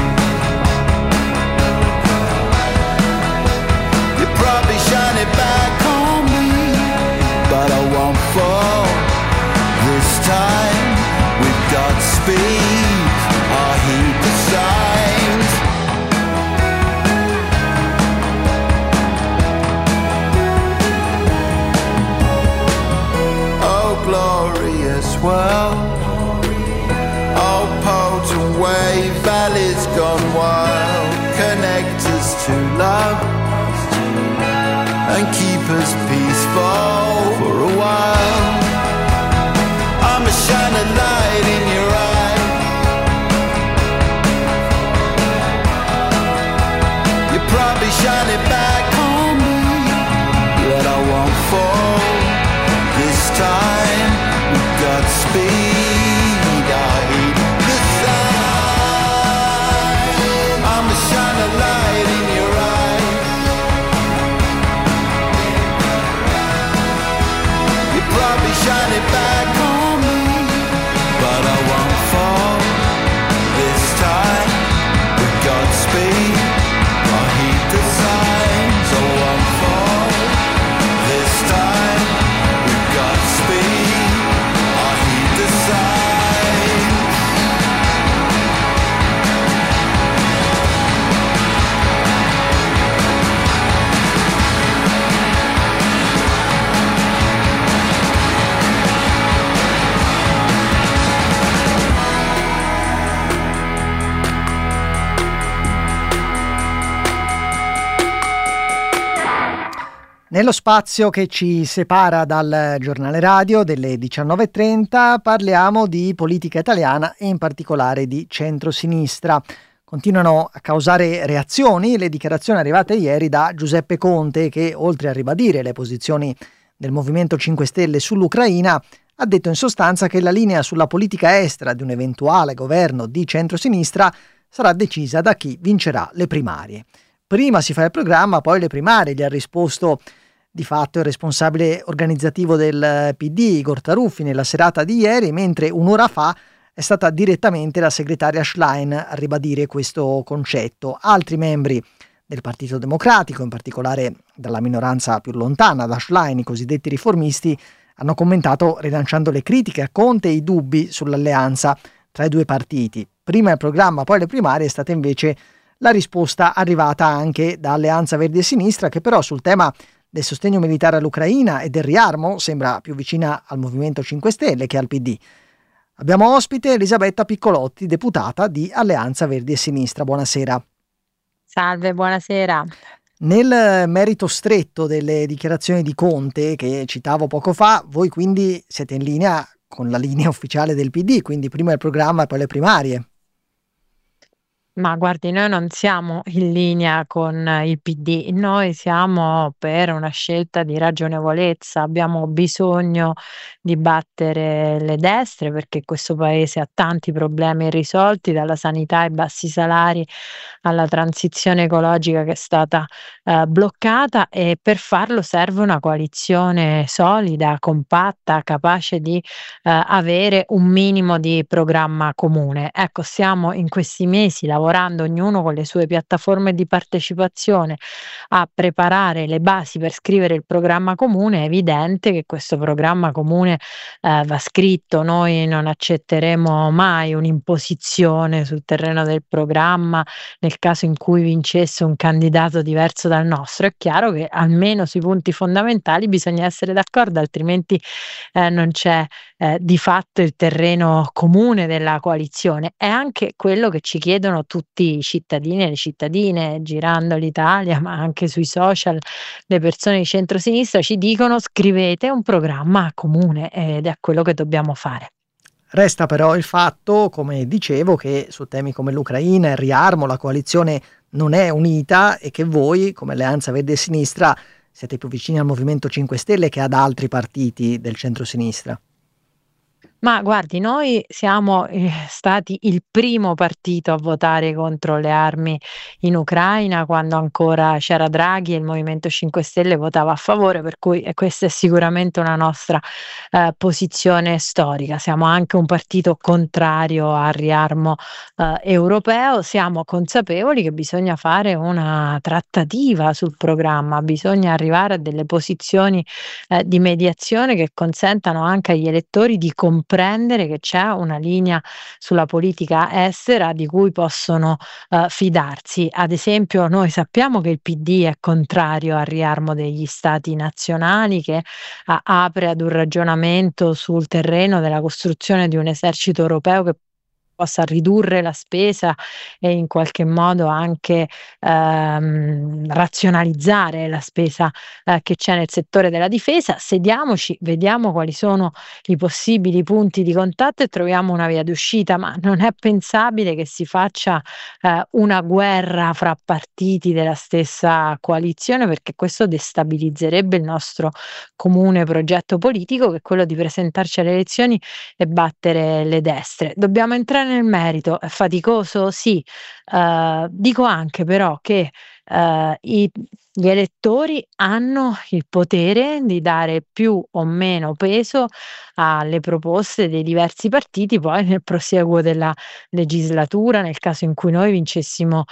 You probably shine it back on me, but I won't fall this time. With Godspeed, I'll heed the signs. Oh, glorious world. Way, valleys gone wild, connect us to love and keep us peaceful for a while. I'ma shine a light in your eye. Nello spazio che ci separa dal giornale radio delle 19.30 parliamo di politica italiana e in particolare di centrosinistra. Continuano a causare reazioni le dichiarazioni arrivate ieri da Giuseppe Conte che, oltre a ribadire le posizioni del Movimento 5 Stelle sull'Ucraina, ha detto in sostanza che la linea sulla politica estera di un eventuale governo di centrosinistra sarà decisa da chi vincerà le primarie. Prima si fa il programma, poi le primarie, gli ha risposto di fatto il responsabile organizzativo del PD, Igor Taruffi, nella serata di ieri, mentre un'ora fa è stata direttamente la segretaria Schlein a ribadire questo concetto. Altri membri del Partito Democratico, in particolare dalla minoranza più lontana da Schlein, i cosiddetti riformisti, hanno commentato rilanciando le critiche a Conte e i dubbi sull'alleanza tra i due partiti. Prima il programma, poi le primarie, è stata invece la risposta arrivata anche da Alleanza Verdi e Sinistra, che però sul tema del sostegno militare all'Ucraina e del riarmo sembra più vicina al Movimento 5 Stelle che al PD. Abbiamo ospite Elisabetta Piccolotti, deputata di Alleanza Verdi e Sinistra. Buonasera. Salve, buonasera. Nel merito stretto delle dichiarazioni di Conte che citavo poco fa, voi quindi siete in linea con la linea ufficiale del PD, quindi prima il programma e poi le primarie. Ma guardi, noi non siamo in linea con il PD, noi siamo per una scelta di ragionevolezza, abbiamo bisogno di battere le destre perché questo paese ha tanti problemi irrisolti, dalla sanità ai bassi salari alla transizione ecologica che è stata bloccata, e per farlo serve una coalizione solida, compatta, capace di avere un minimo di programma comune. Ecco, stiamo in questi mesi lavorando ognuno con le sue piattaforme di partecipazione a preparare le basi per scrivere il programma comune. È evidente che questo programma comune va scritto. Noi non accetteremo mai un'imposizione sul terreno del programma nel caso in cui vincesse un candidato diverso dal nostro. È chiaro che almeno sui punti fondamentali bisogna essere d'accordo, altrimenti non c'è di fatto il terreno comune della coalizione. È anche quello che ci chiedono tutti i cittadini e le cittadine girando l'Italia, ma anche sui social. Le persone di centrosinistra ci dicono: scrivete un programma comune, ed è quello che dobbiamo fare. Resta però il fatto, come dicevo, che su temi come l'Ucraina e il riarmo la coalizione non è unita e che voi, come Alleanza Verdi e Sinistra, siete più vicini al Movimento 5 Stelle che ad altri partiti del centro-sinistra. Ma guardi, noi siamo stati il primo partito a votare contro le armi in Ucraina, quando ancora c'era Draghi e il Movimento 5 Stelle votava a favore, per cui questa è sicuramente una nostra posizione storica. Siamo anche un partito contrario al riarmo europeo. Siamo consapevoli che bisogna fare una trattativa sul programma, bisogna arrivare a delle posizioni di mediazione che consentano anche agli elettori di comprendere che c'è una linea sulla politica estera di cui possono fidarsi. Ad esempio, noi sappiamo che il PD è contrario al riarmo degli stati nazionali, che apre ad un ragionamento sul terreno della costruzione di un esercito europeo che possa ridurre la spesa e in qualche modo anche razionalizzare la spesa che c'è nel settore della difesa. Sediamoci, vediamo quali sono i possibili punti di contatto e troviamo una via d'uscita, ma non è pensabile che si faccia una guerra fra partiti della stessa coalizione, perché questo destabilizzerebbe il nostro comune progetto politico, che è quello di presentarci alle elezioni e battere le destre. Dobbiamo entrare nel merito. È faticoso? Sì. Dico anche però che gli elettori hanno il potere di dare più o meno peso alle proposte dei diversi partiti poi nel prosieguo della legislatura, nel caso in cui noi vincessimo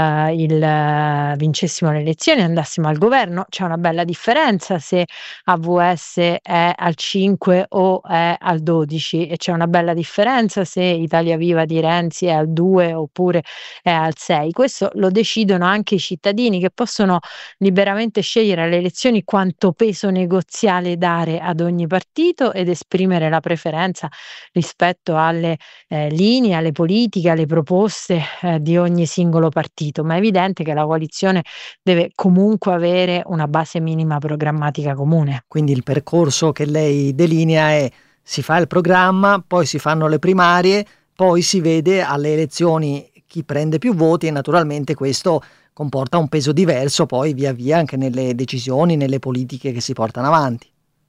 le elezioni e andassimo al governo. C'è una bella differenza se AVS è al 5 o è al 12, e c'è una bella differenza se Italia Viva di Renzi è al 2 oppure è al 6. Questo lo decidono anche i cittadini, che possono liberamente scegliere alle elezioni quanto peso negoziale dare ad ogni partito ed esprimere la preferenza rispetto alle linee, alle politiche, alle proposte di ogni singolo partito, ma è evidente che la coalizione deve comunque avere una base minima programmatica comune. Quindi il percorso che lei delinea è: si fa il programma, poi si fanno le primarie, poi si vede alle elezioni chi prende più voti e naturalmente questo comporta un peso diverso poi via via anche nelle decisioni, nelle politiche che si portano avanti.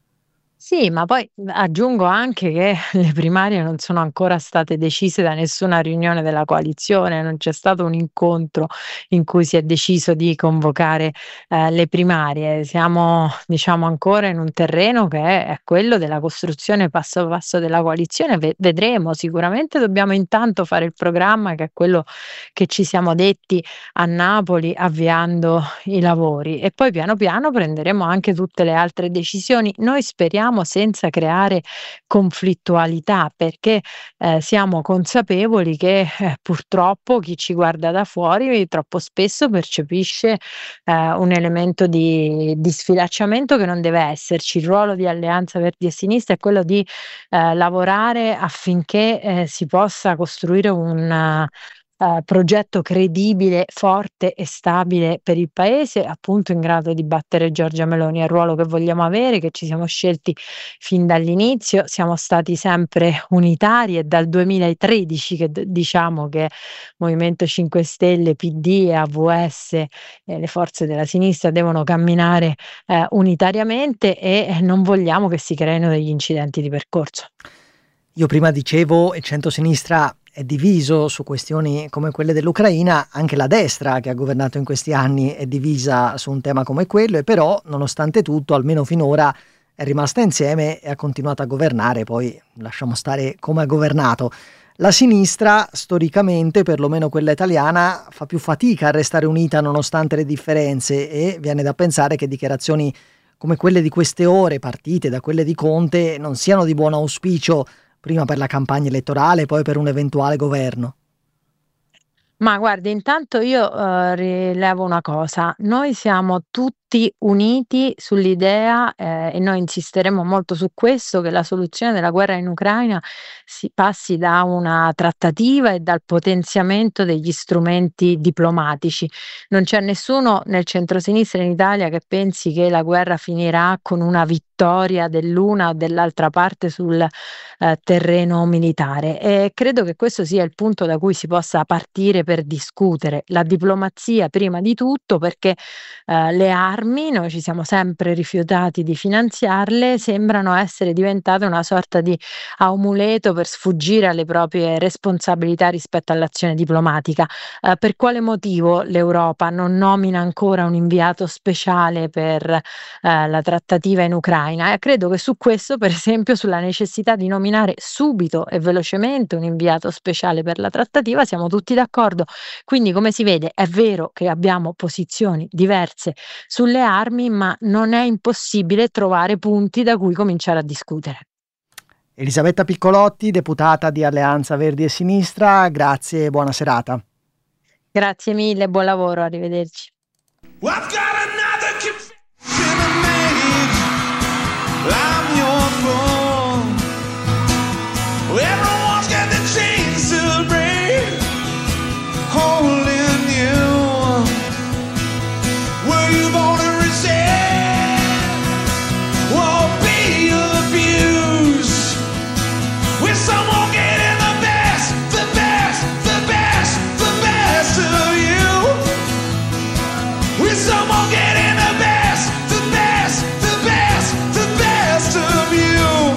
Sì, ma poi aggiungo anche che le primarie non sono ancora state decise da nessuna riunione della coalizione, non c'è stato un incontro in cui si è deciso di convocare le primarie. Siamo, diciamo, ancora in un terreno che è quello della costruzione passo passo della coalizione. Vedremo, sicuramente dobbiamo intanto fare il programma, che è quello che ci siamo detti a Napoli avviando i lavori, e poi piano piano prenderemo anche tutte le altre decisioni. Noi speriamo senza creare conflittualità, perché siamo consapevoli che purtroppo chi ci guarda da fuori troppo spesso percepisce un elemento di sfilacciamento che non deve esserci. Il ruolo di Alleanza Verdi e Sinistra è quello di lavorare affinché si possa costruire un progetto credibile, forte e stabile per il Paese, appunto in grado di battere Giorgia Meloni. È il ruolo che vogliamo avere, che ci siamo scelti fin dall'inizio. Siamo stati sempre unitari, e dal 2013 che diciamo che Movimento 5 Stelle, PD e AVS e le forze della sinistra devono camminare unitariamente, e non vogliamo che si creino degli incidenti di percorso. Io prima dicevo il centrosinistra è diviso su questioni come quelle dell'Ucraina, anche la destra che ha governato in questi anni è divisa su un tema come quello, e però nonostante tutto, almeno finora, è rimasta insieme e ha continuato a governare. Poi lasciamo stare come ha governato. La sinistra, storicamente, perlomeno quella italiana, fa più fatica a restare unita nonostante le differenze, e viene da pensare che dichiarazioni come quelle di queste ore, partite da quelle di Conte, non siano di buon auspicio prima per la campagna elettorale, poi per un eventuale governo. Ma guardi, intanto io rilevo una cosa: noi siamo tutti uniti sull'idea, e noi insisteremo molto su questo, che la soluzione della guerra in Ucraina si passi da una trattativa e dal potenziamento degli strumenti diplomatici. Non c'è nessuno nel centrosinistra in Italia che pensi che la guerra finirà con una vittoria dell'una o dell'altra parte sul terreno militare, e credo che questo sia il punto da cui si possa partire per discutere. La diplomazia prima di tutto, perché le armi, noi ci siamo sempre rifiutati di finanziarle, sembrano essere diventate una sorta di amuleto per sfuggire alle proprie responsabilità rispetto all'azione diplomatica. Per quale motivo l'Europa non nomina ancora un inviato speciale per la trattativa in Ucraina? Credo che su questo, per esempio, sulla necessità di nominare subito e velocemente un inviato speciale per la trattativa, siamo tutti d'accordo. Quindi, come si vede, è vero che abbiamo posizioni diverse sulle armi, ma non è impossibile trovare punti da cui cominciare a discutere. Elisabetta Piccolotti, deputata di Alleanza Verdi e Sinistra, grazie e buona serata. Grazie mille, buon lavoro, arrivederci. Everyone's got the chains to break, holding you. Were you born to resist? Won't be abused. With someone getting the best, the best, the best, the best of you. With someone getting the best, the best, the best, the best of you.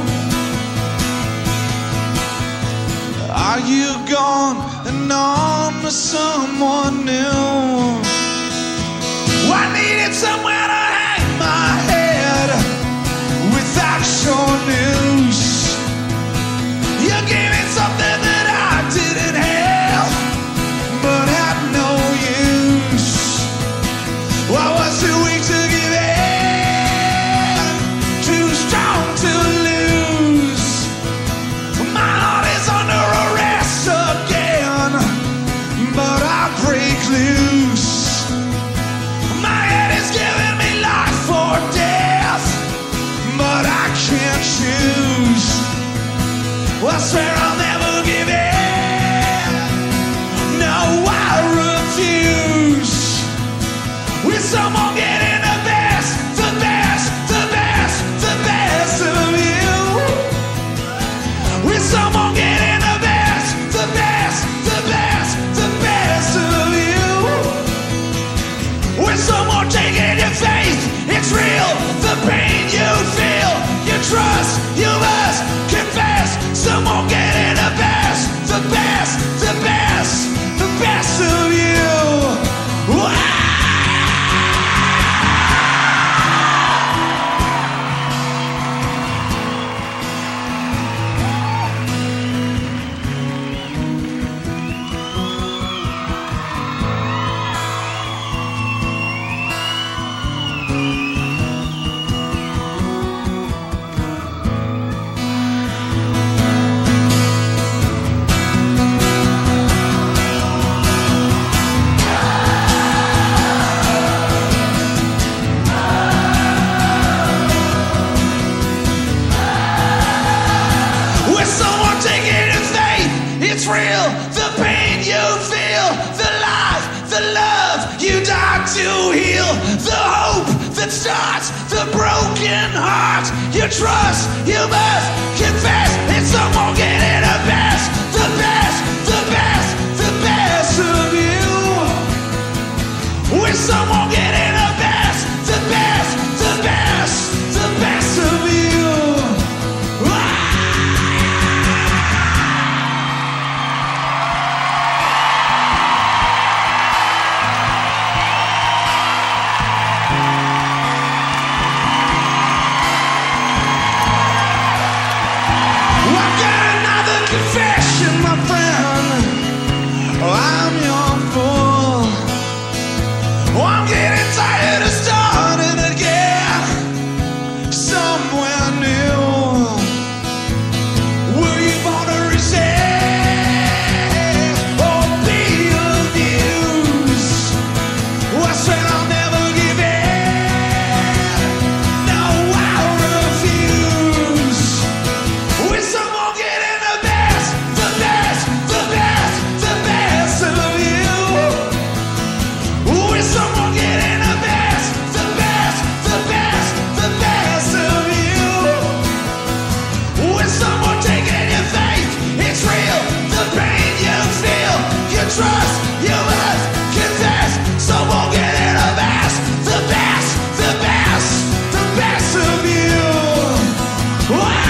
Are you gone and on to someone new? I needed somewhere to hang my head without your news. You gave me something that I didn't have, but had no use. I was too weak to give in, too strong to lose. My heart is under arrest again, but I break loose. My head is getting I swear I'll never give in. No, I refuse. Will someone get in the best, the best, the best, the best of you? Will someone get in the best, the best, the best, the best of you? Will someone take in your faith? It's real, the pain you feel, you trust, you must confess. Someone get in the best, the best, the best, the best of you. Wow. It's real, the pain you feel, the life, the love you died to heal, the hope that starts the broken heart. You trust, you must confess. It's someone getting the best, the best, the best, the best of you. With someone getting the best, the best, the best, the best of you. Confession, my friend, I'm your fool. I'm getting tired of starting again somewhere new. Were you born to resist or be abused? I swear I'll never give in. No, I refuse. With someone getting the best, the best, the best, the best of you. With someone getting the best, the best, the best, the best of you. With someone taking your faith, it's real, the pain you feel, you trust, you must confess. Someone getting the best, the best, the best, the best of you. Wow.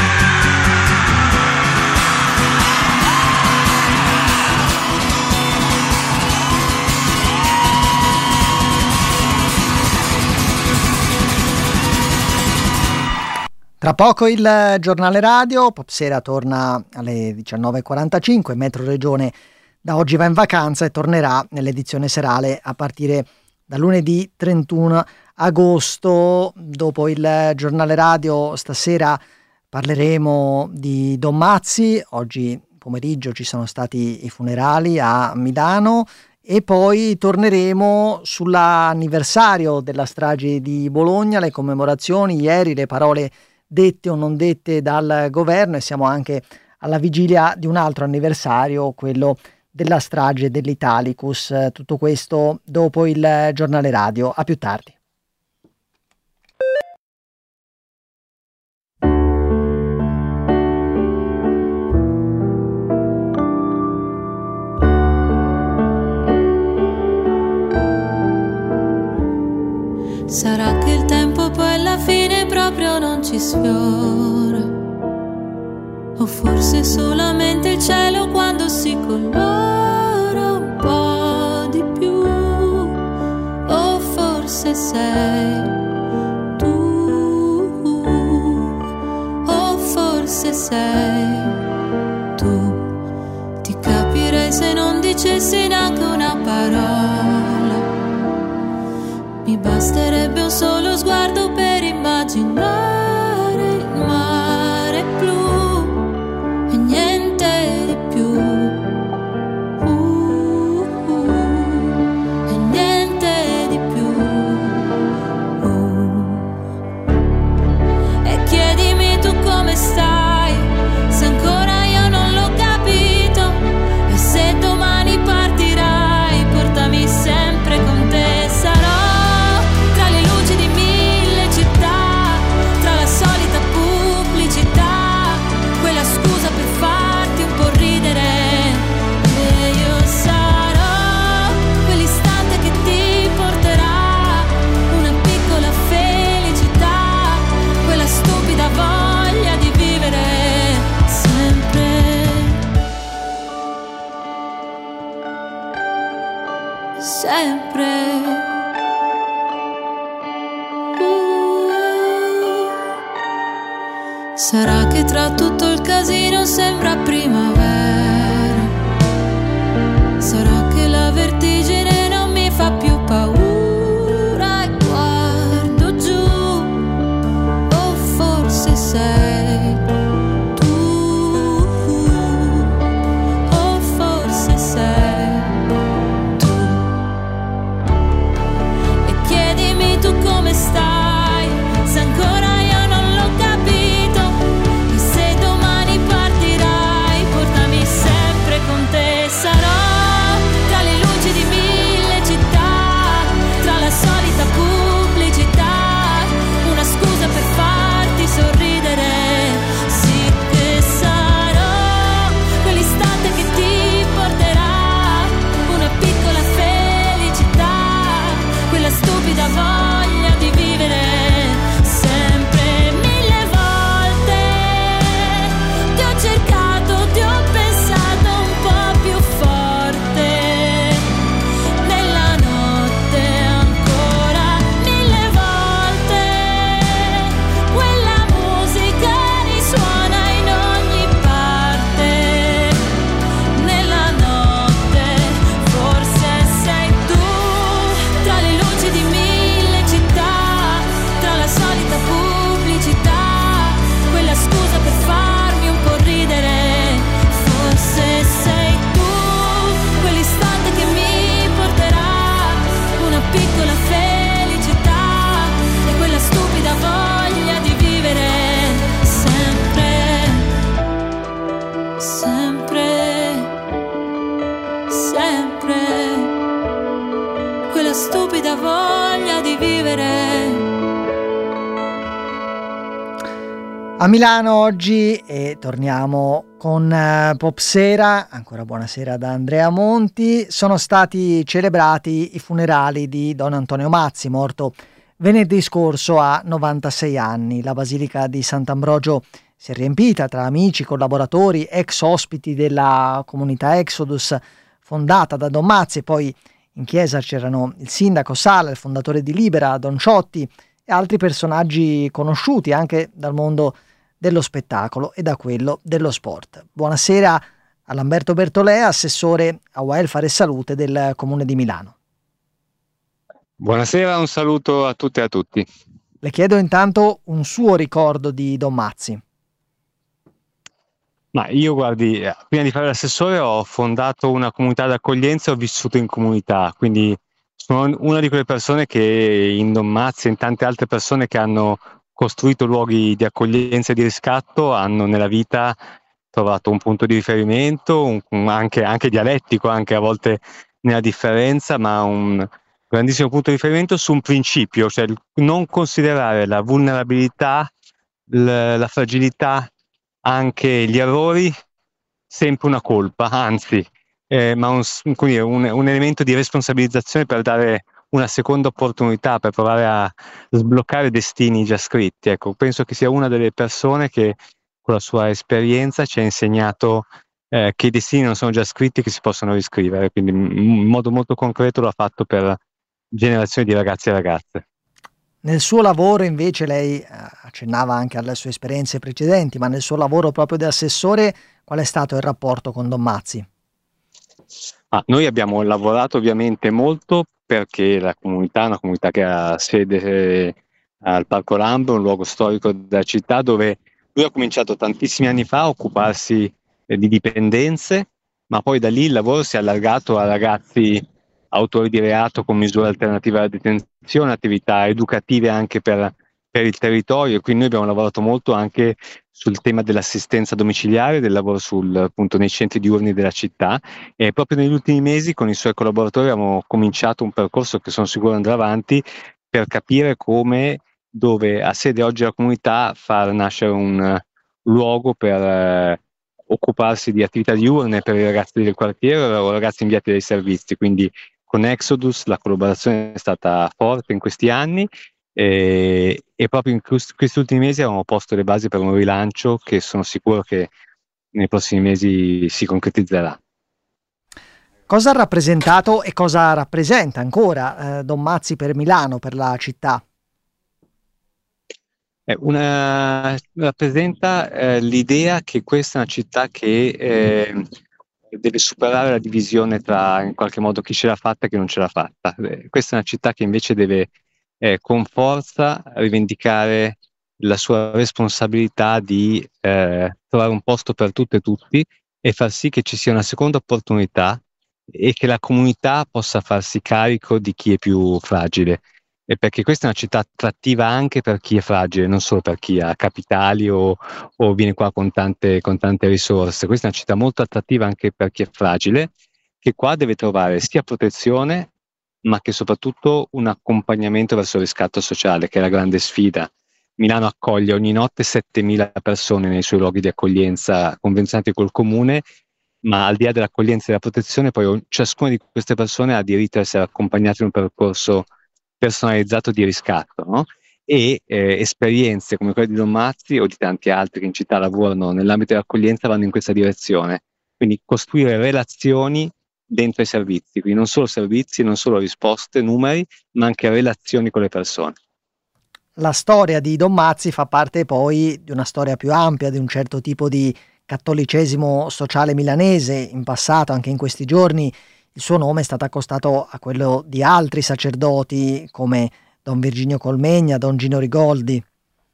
Tra poco il giornale radio, Popsera torna alle 19.45, Metro Regione da oggi va in vacanza e tornerà nell'edizione serale a partire da lunedì 31 agosto. Dopo il giornale radio stasera parleremo di Don Mazzi, oggi pomeriggio ci sono stati i funerali a Milano e poi torneremo sull'anniversario della strage di Bologna, le commemorazioni, ieri le parole dette o non dette dal governo e siamo anche alla vigilia di un altro anniversario, quello della strage dell'Italicus. Tutto questo dopo il giornale radio. A più tardi. Sarà che il tempo poi alla fine proprio non ci sfiora, o forse solamente il cielo quando si colora un po' di più, o forse sei tu, o forse sei tu. Ti capirei se non dicessi neanche una parola. Mi basterebbe un solo sguardo per immaginare il mare blu e niente di più. E niente di più. E chiedimi tu come stai, se ancora sempre. Sarà che tra tutto il casino sembra primavera. Sarà che la vertigine non mi fa più paura e guardo giù. O forse sei tu, o forse sei tu. E chiedimi tu come stai, se ancora io non l'ho capito. E se domani partirai, portami sempre con te. Sarò tra le luci di mille città, tra la solita pubblicità, una scusa per farti sorridere. Sì che sarò quell'istante che ti porterà una piccola felicità, quella stupida voglia di vivere. Sempre mille volte ti ho cercato, ti ho pensato un po' più forte. Nella notte ancora mille volte quella musica risuona in ogni parte. Nella notte forse sei tu, tra le luci di mille città, tra la solita pubblicità, quella scusa per farmi un po' ridere. Forse sei tu, quell'istante che mi porterà una piccola felicità e quella stupida voglia di vivere. Sempre, sempre, sempre, quella stupida voglia di vivere. A Milano oggi e torniamo con Popsera, ancora buonasera da Andrea Monti. Sono stati celebrati i funerali di Don Antonio Mazzi, morto venerdì scorso a 96 anni. La Basilica di Sant'Ambrogio si è riempita tra amici, collaboratori, ex ospiti della comunità Exodus fondata da Don Mazzi. Poi in chiesa c'erano il sindaco Sala, il fondatore di Libera, Don Ciotti e altri personaggi conosciuti anche dal mondo dello spettacolo e da quello dello sport. Buonasera a Lamberto Bertolè, assessore a welfare e salute del Comune di Milano. Buonasera, un saluto a tutte e a tutti. Le chiedo intanto un suo ricordo di Don Mazzi. Ma io, guardi, prima di fare l'assessore ho fondato una comunità d'accoglienza e ho vissuto in comunità, quindi sono una di quelle persone che in Don Mazzi e in tante altre persone che hanno costruito luoghi di accoglienza e di riscatto hanno nella vita trovato un punto di riferimento, anche dialettico, anche a volte nella differenza, ma un grandissimo punto di riferimento su un principio, cioè non considerare la vulnerabilità, la fragilità, anche gli errori sempre una colpa, anzi, ma un elemento di responsabilizzazione per dare una seconda opportunità, per provare a sbloccare destini già scritti. Ecco, penso che sia una delle persone che con la sua esperienza ci ha insegnato che i destini non sono già scritti, che si possono riscrivere, quindi in modo molto concreto l'ha fatto per generazioni di ragazzi e ragazze. Nel suo lavoro invece, lei accennava anche alle sue esperienze precedenti, ma nel suo lavoro proprio da assessore qual è stato il rapporto con Don Mazzi? Noi abbiamo lavorato ovviamente molto perché la comunità è una comunità che ha sede al Parco Lambro, un luogo storico della città, dove lui ha cominciato tantissimi anni fa a occuparsi di dipendenze, ma poi da lì il lavoro si è allargato a ragazzi autori di reato con misure alternative alla detenzione, attività educative anche per il territorio, e quindi noi abbiamo lavorato molto anche sul tema dell'assistenza domiciliare, del lavoro appunto nei centri diurni della città, e proprio negli ultimi mesi con i suoi collaboratori abbiamo cominciato un percorso che sono sicuro andrà avanti per capire come, dove ha sede oggi la comunità, far nascere un luogo per occuparsi di attività diurne per i ragazzi del quartiere o ragazzi inviati dai servizi. Quindi con Exodus la collaborazione è stata forte in questi anni e proprio in questi ultimi mesi abbiamo posto le basi per un rilancio che sono sicuro che nei prossimi mesi si concretizzerà. Cosa ha rappresentato e cosa rappresenta ancora Don Mazzi per Milano, per la città? Rappresenta l'idea che questa è una città che deve superare la divisione tra in qualche modo chi ce l'ha fatta e chi non ce l'ha fatta. Questa è una città che invece deve con forza rivendicare la sua responsabilità di trovare un posto per tutte e tutti e far sì che ci sia una seconda opportunità e che la comunità possa farsi carico di chi è più fragile. E perché questa è una città attrattiva anche per chi è fragile, non solo per chi ha capitali o viene qua con tante risorse. Questa è una città molto attrattiva anche per chi è fragile, che qua deve trovare sia protezione, ma che soprattutto un accompagnamento verso il riscatto sociale, che è la grande sfida. Milano accoglie ogni notte 7.000 persone nei suoi luoghi di accoglienza convenzionati col comune, ma al di là dell'accoglienza e della protezione, poi ciascuna di queste persone ha diritto a essere accompagnata in un percorso personalizzato di riscatto, no? E esperienze come quelle di Don Mazzi o di tanti altri che in città lavorano nell'ambito dell'accoglienza vanno in questa direzione. Quindi costruire relazioni dentro i servizi, quindi non solo servizi, non solo risposte, numeri, ma anche relazioni con le persone. La storia di Don Mazzi fa parte poi di una storia più ampia, di un certo tipo di cattolicesimo sociale milanese. In passato, anche in questi giorni, il suo nome è stato accostato a quello di altri sacerdoti come Don Virginio Colmegna, Don Gino Rigoldi.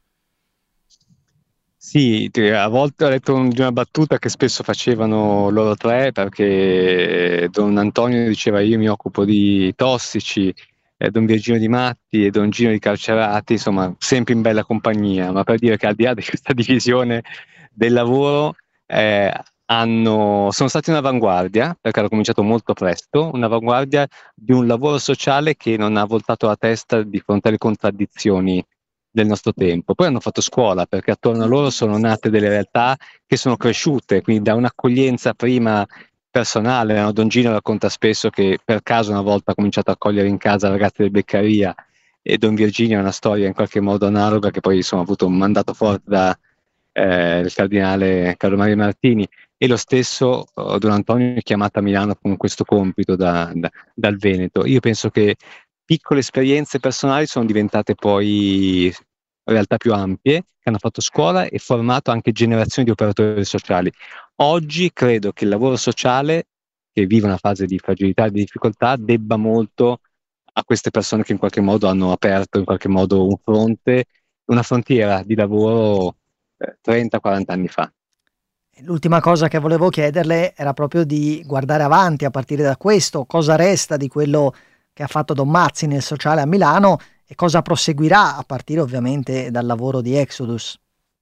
Sì, a volte ho letto una battuta che spesso facevano loro tre, perché Don Antonio diceva io mi occupo di tossici, Don Virginio di matti e Don Gino di carcerati, insomma sempre in bella compagnia, ma per dire che al di là di questa divisione del lavoro sono stati un'avanguardia, perché hanno cominciato molto presto, un'avanguardia di un lavoro sociale che non ha voltato la testa di fronte alle contraddizioni del nostro tempo. Poi hanno fatto scuola, perché attorno a loro sono nate delle realtà che sono cresciute, quindi da un'accoglienza prima personale, no? Don Gino racconta spesso che per caso una volta ha cominciato a accogliere in casa ragazzi del Beccaria, e Don Virginio è una storia in qualche modo analoga che poi insomma ha avuto un mandato forte da il cardinale Carlo Maria Martini, e lo stesso Don Antonio è chiamato a Milano con questo compito dal Veneto. Io penso che piccole esperienze personali sono diventate poi realtà più ampie, che hanno fatto scuola e formato anche generazioni di operatori sociali. Oggi credo che il lavoro sociale, che vive una fase di fragilità e di difficoltà, debba molto a queste persone che in qualche modo hanno aperto in qualche modo un fronte, una frontiera di lavoro 30-40 anni fa. L'ultima cosa che volevo chiederle era proprio di guardare avanti a partire da questo, cosa resta di quello che ha fatto Don Mazzi nel sociale a Milano e cosa proseguirà a partire ovviamente dal lavoro di Exodus.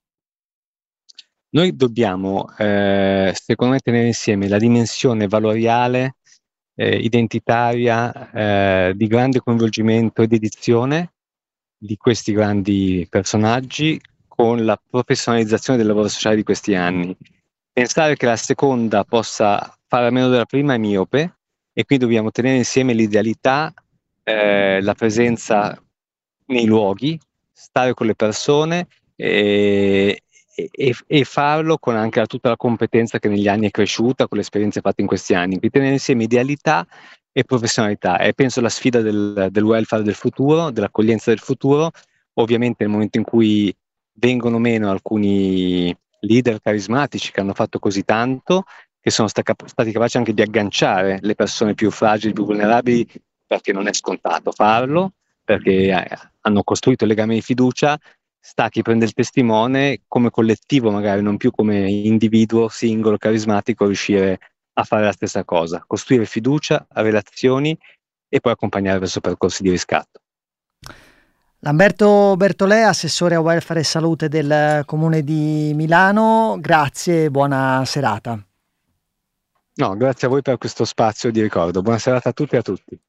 Noi dobbiamo, secondo me, tenere insieme la dimensione valoriale, identitaria, di grande coinvolgimento e dedizione di questi grandi personaggi con la professionalizzazione del lavoro sociale di questi anni. Pensare che la seconda possa fare a meno della prima è miope, e qui dobbiamo tenere insieme l'idealità, la presenza nei luoghi, stare con le persone e farlo con anche tutta la competenza che negli anni è cresciuta, con le esperienze fatte in questi anni. Quindi tenere insieme idealità e professionalità è, penso, la sfida del welfare del futuro, dell'accoglienza del futuro. Ovviamente nel momento in cui vengono meno alcuni leader carismatici che hanno fatto così tanto, che sono stati capaci anche di agganciare le persone più fragili, più vulnerabili, perché non è scontato farlo, perché hanno costruito il legame di fiducia, sta chi prende il testimone come collettivo, magari non più come individuo singolo carismatico, riuscire a fare la stessa cosa, costruire fiducia, relazioni e poi accompagnare verso percorsi di riscatto. Lamberto Bertolè, assessore a welfare e salute del Comune di Milano, grazie e buona serata. No, grazie a voi per questo spazio di ricordo. Buona serata a tutti e a tutti.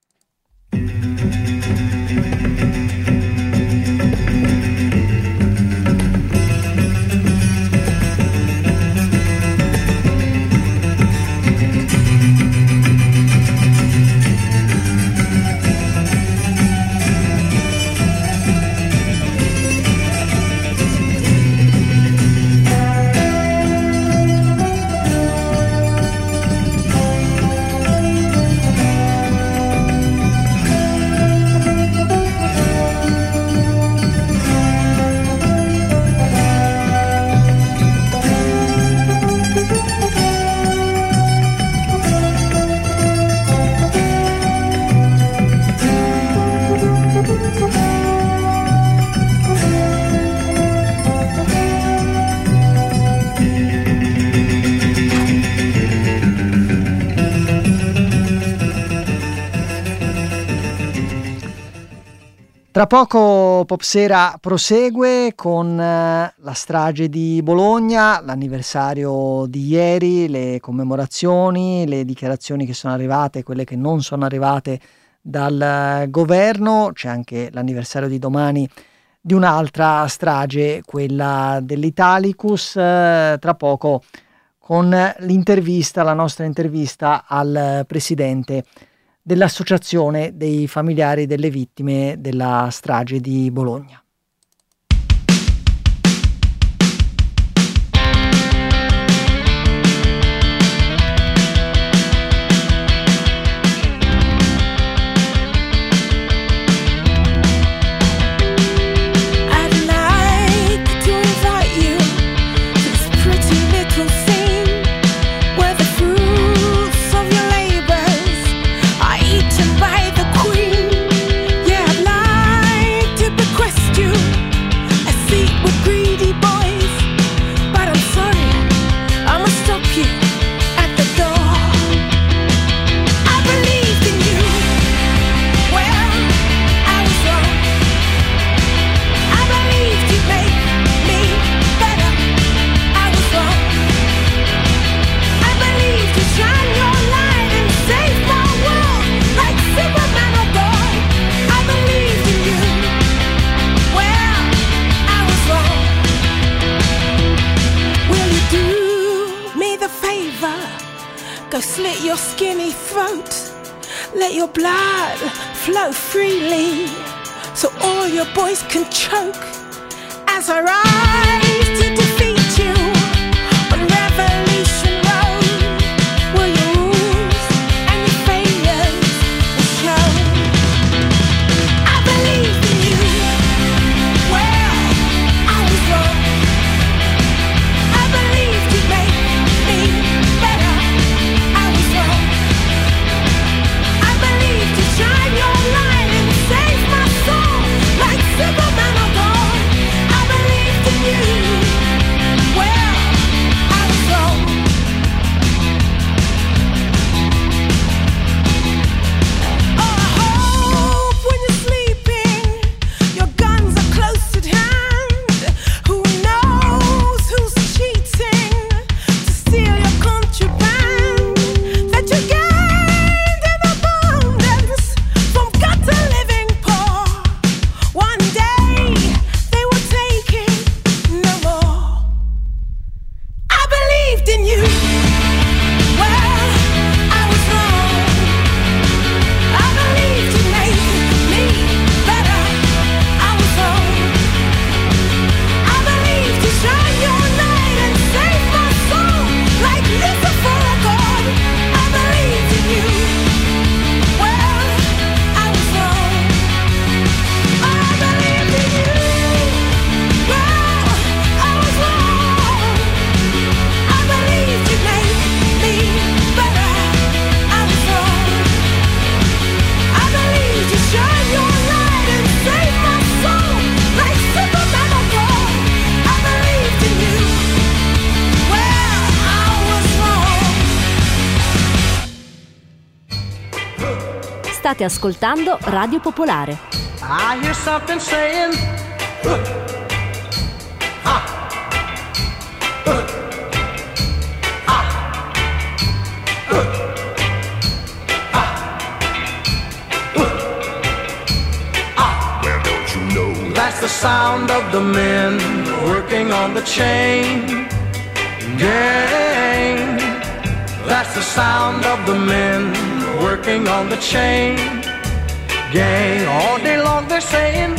Tra poco Popsera prosegue con la strage di Bologna, l'anniversario di ieri, le commemorazioni, le dichiarazioni che sono arrivate, quelle che non sono arrivate dal governo. C'è anche l'anniversario di domani di un'altra strage, quella dell'Italicus. Tra poco con l'intervista, la nostra intervista al presidente dell'Associazione dei familiari delle vittime della strage di Bologna. Go slit your skinny throat. Let your blood flow freely so all your boys can choke. As I rise to defeat you on Revolution Road, will your rules and your failures will show. I believed in you, well, I was wrong. I believed you'd make me better, I was wrong. I believed you'd shine your light and save my soul like Superman or God. I believed in you, well, I was wrong. Oh, I hope when you're sleeping, your guns are close at hand. Who knows who's cheating to steal your contraband that you gained in abundance from gutter living poor. One day they were taking no more. I believed in you, well, I was wrong. I believed you'd make me better, I was wrong. I believed you'd shine your light and save my soul like Lucifer or God. I believed in you, well, I was wrong. I believed in you, well, I was wrong. I believed you'd make me better, I was wrong. I believed you'd shine your light and save my soul like Superman or God. I believed in you, well, I was wrong. State ascoltando Radio Popolare. I hear something saying, well, don't you know that's the sound of the men working on the chain gang. That's the sound of the men working on the chain gang. All day long they're saying,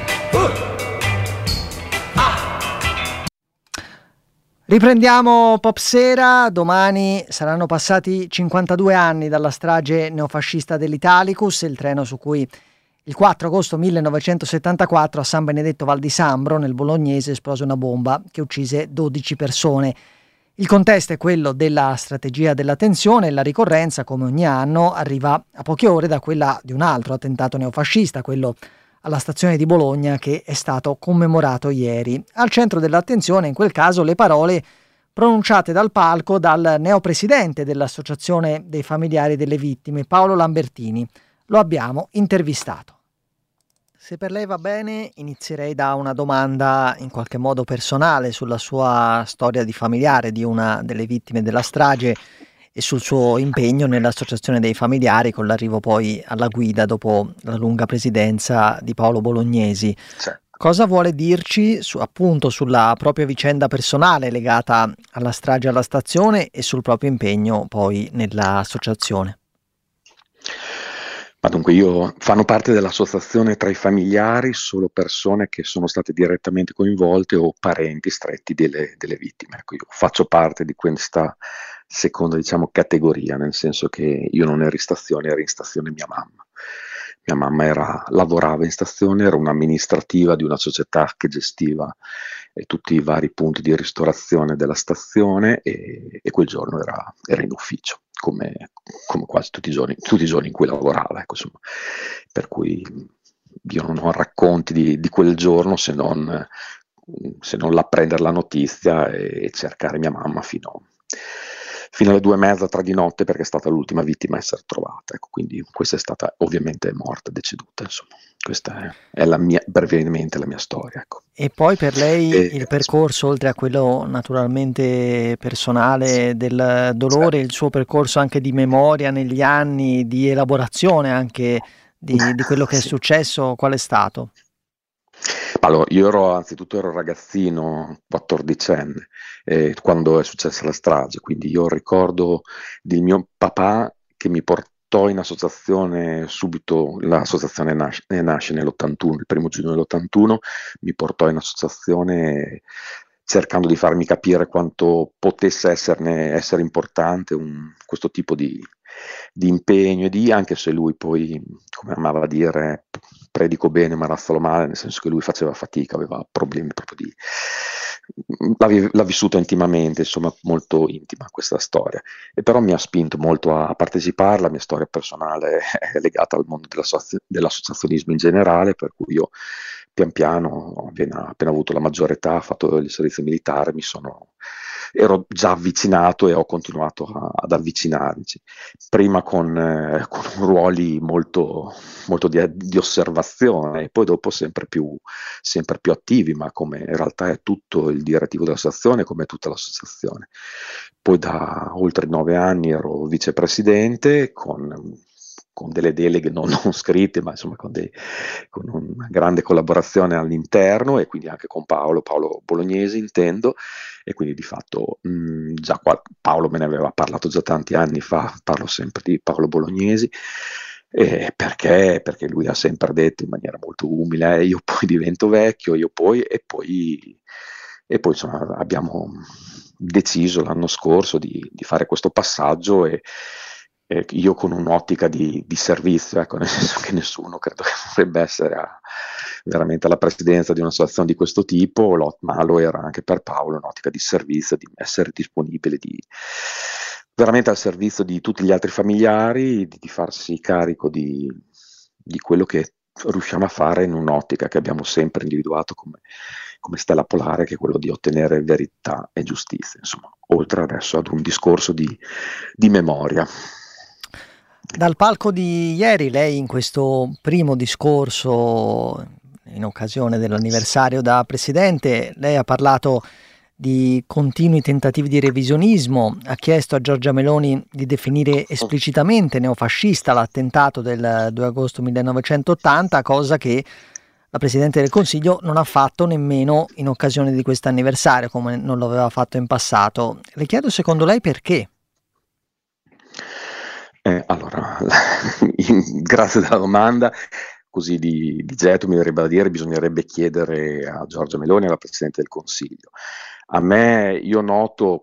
Riprendiamo Popsera. Domani saranno passati 52 anni dalla strage neofascista dell'Italicus, il treno su cui il 4 agosto 1974 a San Benedetto Val di Sambro, nel Bolognese, esplose una bomba che uccise 12 persone. Il contesto è quello della strategia della tensione e la ricorrenza, come ogni anno, arriva a poche ore da quella di un altro attentato neofascista, quello alla stazione di Bologna, che è stato commemorato ieri. Al centro dell'attenzione in quel caso le parole pronunciate dal palco dal neopresidente dell'Associazione dei familiari delle vittime, Paolo Lambertini. Lo abbiamo intervistato. Se per lei va bene, inizierei da una domanda in qualche modo personale sulla sua storia di familiare di una delle vittime della strage e sul suo impegno nell'Associazione dei Familiari, con l'arrivo poi alla guida dopo la lunga presidenza di Paolo Bolognesi. Cosa vuole dirci appunto sulla propria vicenda personale legata alla strage alla stazione e sul proprio impegno poi nell'associazione? Ma dunque fanno parte dell'associazione tra i familiari solo persone che sono state direttamente coinvolte o parenti stretti delle vittime. Ecco, io faccio parte di questa seconda, categoria, nel senso che io non ero in stazione, era in stazione mia mamma. Mia mamma lavorava in stazione, era un'amministrativa di una società che gestiva tutti i vari punti di ristorazione della stazione e quel giorno era in ufficio, come quasi tutti i giorni in cui lavorava. Ecco, insomma. Per cui io non ho racconti di quel giorno se non l'apprendere la notizia e cercare mia mamma fino alle 2:30, 3 di notte, perché è stata l'ultima vittima a essere trovata. Ecco, quindi questa è stata ovviamente morta, deceduta, insomma. Questa è brevemente la mia storia. Ecco. E poi per lei il percorso, oltre a quello naturalmente personale del dolore, il suo percorso anche di memoria negli anni, di elaborazione anche di quello che è successo, qual è stato? Allora, io anzitutto ero ragazzino, 14enne, quando è successa la strage, quindi io ricordo del mio papà che mi portò in associazione subito. L'associazione nasce nell'81, il 1° giugno dell'81, mi portò in associazione cercando di farmi capire quanto potesse essere importante questo tipo di impegno, anche se lui poi, come amava dire, predico bene ma razzolo male, nel senso che lui faceva fatica, aveva problemi proprio l'ha vissuta intimamente, insomma, molto intima questa storia, e però mi ha spinto molto a partecipare. La mia storia personale è legata al mondo dell'associazionismo in generale, per cui io pian piano, appena avuto la maggiore età, ho fatto il servizio militare, ero già avvicinato e ho continuato ad avvicinarmi, prima con ruoli molto, molto di osservazione, e poi dopo sempre più attivi, ma come in realtà è tutto il direttivo dell'associazione, come tutta l'associazione. Poi da oltre 9 anni ero vicepresidente con delle deleghe non scritte, ma insomma con una grande collaborazione all'interno, e quindi anche con Paolo Bolognesi, intendo, e quindi di fatto già Paolo me ne aveva parlato già tanti anni fa, parlo sempre di Paolo Bolognesi, perché lui ha sempre detto in maniera molto umile, io poi divento vecchio, e poi insomma abbiamo deciso l'anno scorso di fare questo passaggio, e io con un'ottica di servizio, ecco, nel senso che nessuno credo che dovrebbe essere veramente alla presidenza di una situazione di questo tipo, ma lo era anche per Paolo, un'ottica di servizio, di essere disponibile, veramente al servizio di tutti gli altri familiari, di farsi carico di quello che riusciamo a fare in un'ottica che abbiamo sempre individuato come stella polare, che è quello di ottenere verità e giustizia, insomma, oltre adesso ad un discorso di memoria. Dal palco di ieri, lei in questo primo discorso in occasione dell'anniversario da presidente, lei ha parlato di continui tentativi di revisionismo, ha chiesto a Giorgia Meloni di definire esplicitamente neofascista l'attentato del 2 agosto 1980, cosa che la Presidente del Consiglio non ha fatto nemmeno in occasione di questo anniversario, come non lo aveva fatto in passato. Le chiedo, secondo lei, perché? Allora, grazie della domanda. Così di getto mi verrebbe da dire, bisognerebbe chiedere a Giorgia Meloni, alla Presidente del Consiglio. A me, io noto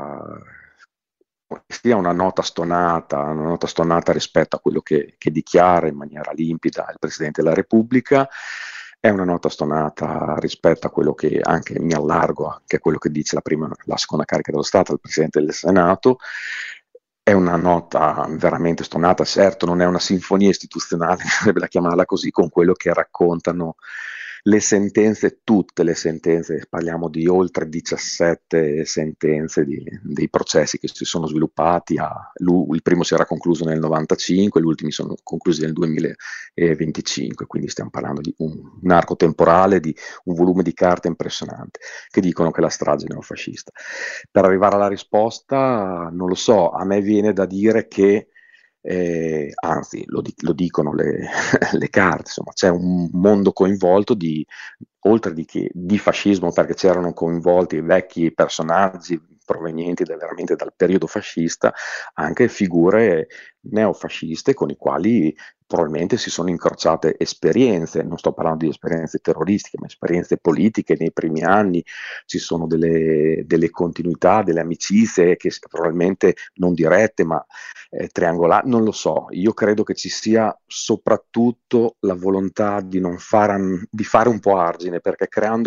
sia una nota stonata rispetto a quello che dichiara in maniera limpida il Presidente della Repubblica, è una nota stonata rispetto a quello che anche mi allargo, che è quello che dice la seconda carica dello Stato, il Presidente del Senato. È una nota veramente stonata, certo non è una sinfonia istituzionale, bisognerebbe chiamarla così, con quello che raccontano le sentenze, tutte le sentenze, parliamo di oltre 17 sentenze dei processi che si sono sviluppati, il primo si era concluso nel 95, gli ultimi sono conclusi nel 2025, quindi stiamo parlando di un arco temporale, di un volume di carte impressionante, che dicono che la strage è neofascista. Per arrivare alla risposta, non lo so, a me viene da dire che anzi, lo dicono le carte, insomma, c'è un mondo coinvolto oltre di fascismo, perché c'erano coinvolti vecchi personaggi provenienti veramente dal periodo fascista, anche figure neofasciste con i quali probabilmente si sono incrociate esperienze, non sto parlando di esperienze terroristiche, ma esperienze politiche nei primi anni, ci sono delle continuità, delle amicizie che probabilmente non dirette, ma triangolari, non lo so. Io credo che ci sia soprattutto la volontà di fare un po' argine, perché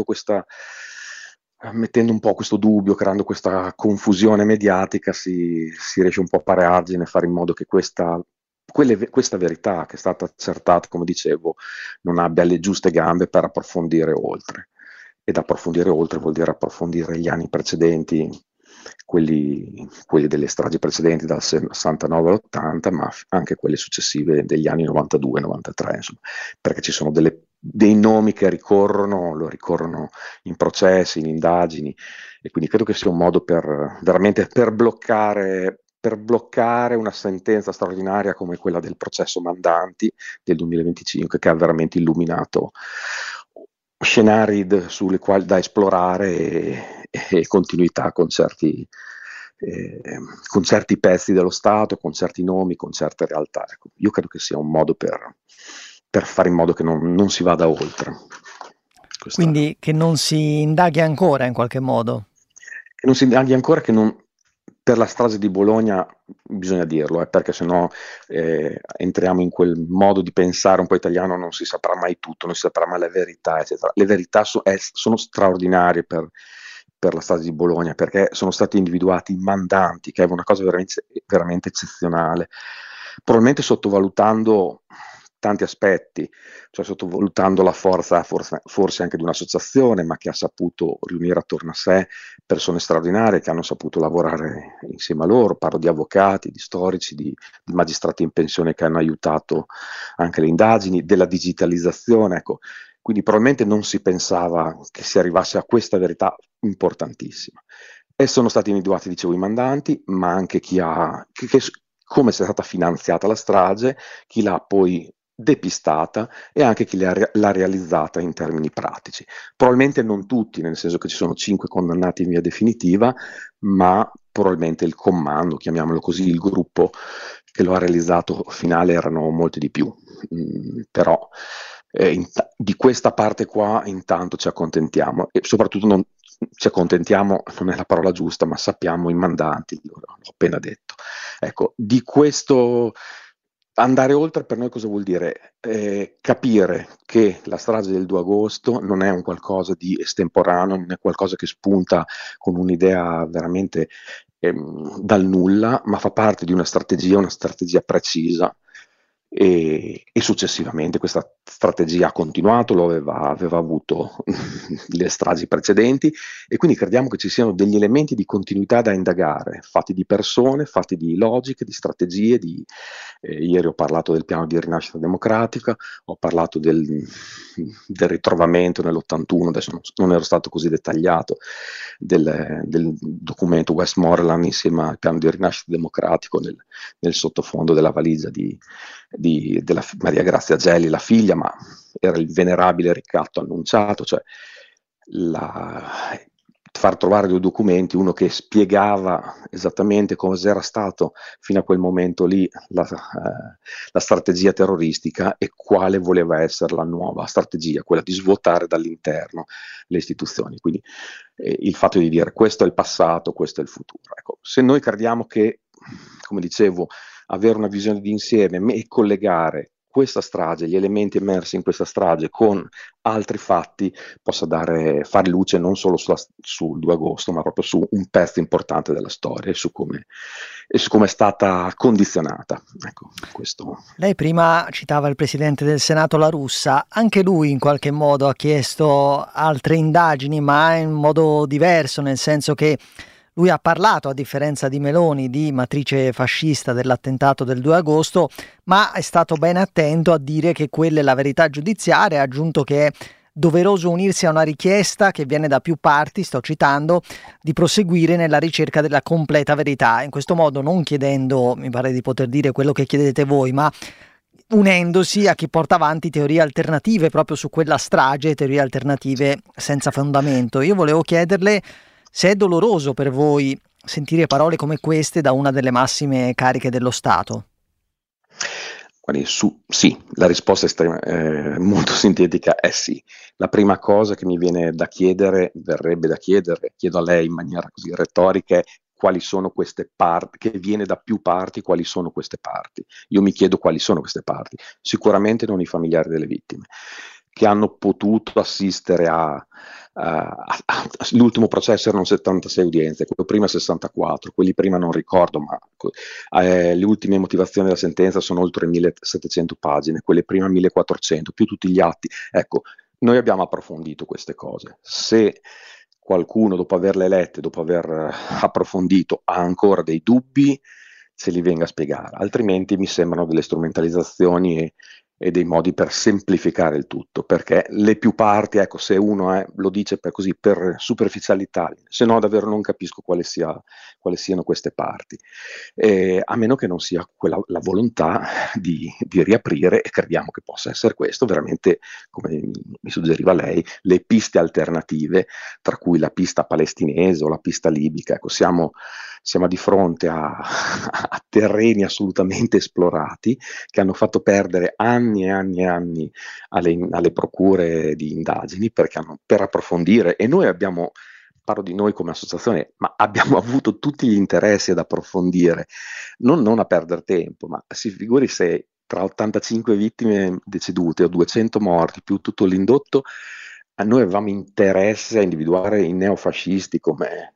mettendo un po' questo dubbio, creando questa confusione mediatica, si riesce un po' a fare argine, fare in modo che questa verità che è stata accertata, come dicevo, non abbia le giuste gambe per approfondire oltre. Ed approfondire oltre vuol dire approfondire gli anni precedenti, quelli delle stragi precedenti dal 69 all'80, ma anche quelle successive degli anni 92-93, insomma, perché ci sono dei nomi che ricorrono in processi, in indagini, e quindi credo che sia un modo veramente per bloccare una sentenza straordinaria come quella del processo Mandanti del 2025, che ha veramente illuminato scenari sulle quali da esplorare e continuità con certi pezzi dello Stato, con certi nomi, con certe realtà. Ecco, io credo che sia un modo per fare in modo che non si vada oltre. Quindi che non si indaghi ancora in qualche modo? Che non si indaghi ancora, per la strage di Bologna bisogna dirlo, perché sennò entriamo in quel modo di pensare un po' italiano, non si saprà mai tutto, non si saprà mai la verità, eccetera. Le verità sono straordinarie per la strage di Bologna, perché sono stati individuati i mandanti, che è una cosa veramente, veramente eccezionale, probabilmente sottovalutando tanti aspetti, cioè sottovalutando la forza forse anche di un'associazione, ma che ha saputo riunire attorno a sé persone straordinarie che hanno saputo lavorare insieme a loro. Parlo di avvocati, di storici, di magistrati in pensione che hanno aiutato anche le indagini, della digitalizzazione, ecco. Quindi probabilmente non si pensava che si arrivasse a questa verità importantissima. E sono stati individuati, dicevo, i mandanti, ma anche come è stata finanziata la strage, chi l'ha poi depistata e anche chi l'ha realizzata in termini pratici. Probabilmente non tutti, nel senso che ci sono 5 condannati in via definitiva, ma probabilmente il comando, chiamiamolo così, il gruppo che lo ha realizzato finale erano molti di più. Però di questa parte qua intanto ci accontentiamo, e soprattutto non ci accontentiamo, non è la parola giusta, ma sappiamo i mandanti, l'ho appena detto. Ecco, di questo andare oltre per noi cosa vuol dire? Capire che la strage del 2 agosto non è un qualcosa di estemporaneo, non è qualcosa che spunta con un'idea veramente dal nulla, ma fa parte di una strategia precisa. E successivamente questa strategia ha continuato, aveva avuto le stragi precedenti, e quindi crediamo che ci siano degli elementi di continuità da indagare, fatti di persone, fatti di logiche, di strategie. Ieri ho parlato del piano di rinascita democratica, ho parlato del ritrovamento nell'81, adesso non ero stato così dettagliato, del documento Westmoreland insieme al piano di rinascita democratico nel sottofondo della valigia della Maria Grazia Gelli, la figlia, ma era il venerabile ricatto annunciato, cioè far trovare 2 documenti, uno che spiegava esattamente come era stato fino a quel momento lì la strategia terroristica e quale voleva essere la nuova strategia, quella di svuotare dall'interno le istituzioni. Quindi il fatto di dire questo è il passato, questo è il futuro. Ecco, se noi crediamo che, come dicevo, avere una visione di insieme e collegare questa strage, gli elementi emersi in questa strage con altri fatti possa fare luce non solo sul 2 agosto, ma proprio su un pezzo importante della storia e su come è stata condizionata. Ecco, questo. Lei prima citava il presidente del Senato La Russa, anche lui in qualche modo ha chiesto altre indagini, ma in modo diverso, nel senso che lui ha parlato, a differenza di Meloni, di matrice fascista dell'attentato del 2 agosto, ma è stato ben attento a dire che quella è la verità giudiziaria, ha aggiunto che è doveroso unirsi a una richiesta che viene da più parti, sto citando, di proseguire nella ricerca della completa verità. In questo modo non chiedendo, mi pare di poter dire quello che chiedete voi, ma unendosi a chi porta avanti teorie alternative proprio su quella strage, teorie alternative senza fondamento. Io volevo chiederle se è doloroso per voi sentire parole come queste da una delle massime cariche dello Stato. Guardi, sì, la risposta è molto sintetica, è sì. La prima cosa che mi verrebbe da chiedere, chiedo a lei in maniera così retorica, è quali sono queste parti, che viene da più parti, quali sono queste parti. Io mi chiedo quali sono queste parti. Sicuramente non i familiari delle vittime, che hanno potuto assistere l'ultimo processo erano 76 udienze, quello prima 64, quelli prima non ricordo, ma le ultime motivazioni della sentenza sono oltre 1700 pagine, quelle prima 1400, più tutti gli atti. Ecco, noi abbiamo approfondito queste cose. Se qualcuno, dopo averle lette, dopo aver approfondito, ha ancora dei dubbi, se li venga a spiegare, altrimenti mi sembrano delle strumentalizzazioni e dei modi per semplificare il tutto, perché le più parti, ecco, se uno lo dice per superficialità, se no davvero non capisco quali siano queste parti, a meno che non sia la volontà di riaprire, e crediamo che possa essere questo, veramente, come mi suggeriva lei, le piste alternative, tra cui la pista palestinese o la pista libica. Ecco, siamo di fronte a terreni assolutamente esplorati che hanno fatto perdere anni e anni e anni alle procure di indagini per approfondire, e noi parlo di noi come associazione, ma abbiamo avuto tutti gli interessi ad approfondire, non a perdere tempo, ma si figuri se tra 85 vittime decedute o 200 morti più tutto l'indotto, a noi avevamo interesse a individuare i neofascisti come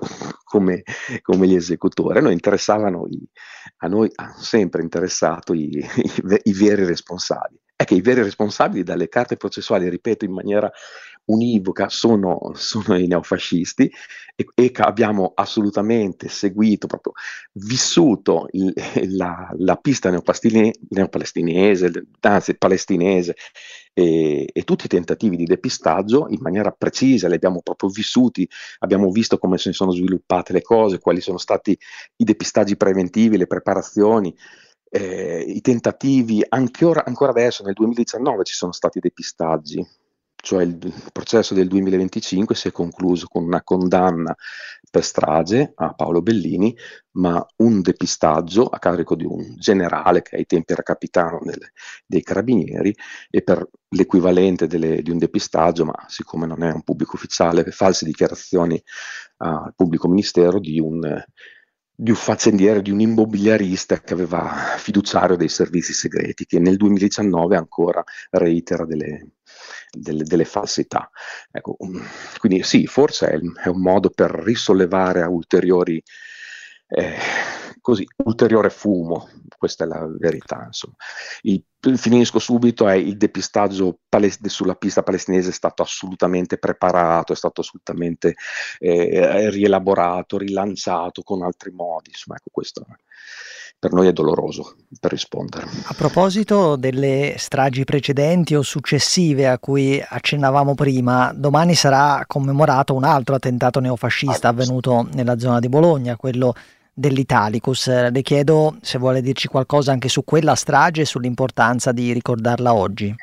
gli esecutori. A noi hanno sempre interessato i veri responsabili. È che i veri responsabili dalle carte processuali, ripeto in maniera univoca, sono i neofascisti, e abbiamo assolutamente seguito, proprio vissuto la pista neopalestinese, anzi palestinese, e tutti i tentativi di depistaggio in maniera precisa, li abbiamo proprio vissuti, abbiamo visto come si sono sviluppate le cose, quali sono stati i depistaggi preventivi, le preparazioni, i tentativi. Ancora adesso nel 2019 ci sono stati depistaggi, cioè il processo del 2025 si è concluso con una condanna per strage a Paolo Bellini, ma un depistaggio a carico di un generale che ai tempi era capitano dei carabinieri, e per l'equivalente di un depistaggio, ma siccome non è un pubblico ufficiale, false dichiarazioni al pubblico ministero di un faccendiere, di un immobiliarista che aveva fiduciario dei servizi segreti, che nel 2019 ancora reitera delle falsità. Ecco, quindi sì, forse è un modo per risollevare a ulteriore fumo, questa è la verità, insomma. Finisco subito, il depistaggio sulla pista palestinese è stato assolutamente preparato, è stato assolutamente rielaborato, rilanciato con altri modi, insomma, ecco, questo per noi è doloroso, per rispondere. A proposito delle stragi precedenti o successive a cui accennavamo prima, domani sarà commemorato un altro attentato neofascista avvenuto nella zona di Bologna, quello dell'Italicus. Le chiedo se vuole dirci qualcosa anche su quella strage e sull'importanza di ricordarla oggi.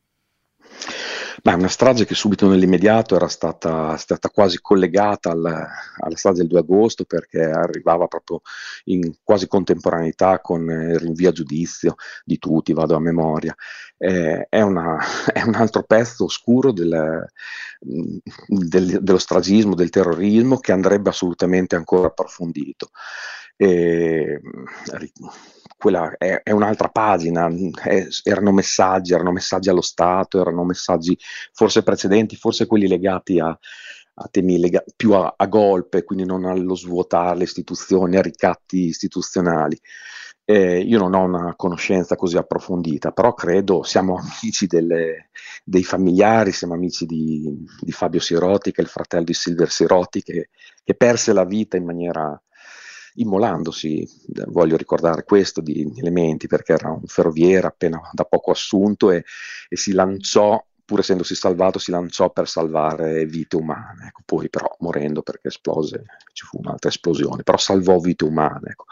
È una strage che subito nell'immediato era stata quasi collegata alla strage del 2 agosto, perché arrivava proprio in quasi contemporaneità con il rinvio a giudizio di tutti, vado a memoria. È un altro pezzo oscuro dello stragismo, del terrorismo, che andrebbe assolutamente ancora approfondito. E, quella è un'altra pagina, erano messaggi allo Stato, erano messaggi forse precedenti, forse quelli legati a temi più a golpe, quindi non allo svuotare le istituzioni, a ricatti istituzionali. Io non ho una conoscenza così approfondita, però credo siamo amici dei familiari, siamo amici di Fabio Sirotti, che è il fratello di Silver Sirotti, che perse la vita in maniera immolandosi. Voglio ricordare questo di Elementi, perché era un ferroviere appena da poco assunto e si lanciò, pur essendosi salvato, si lanciò per salvare vite umane, ecco. Poi però morendo perché esplose, ci fu un'altra esplosione, però salvò vite umane, ecco.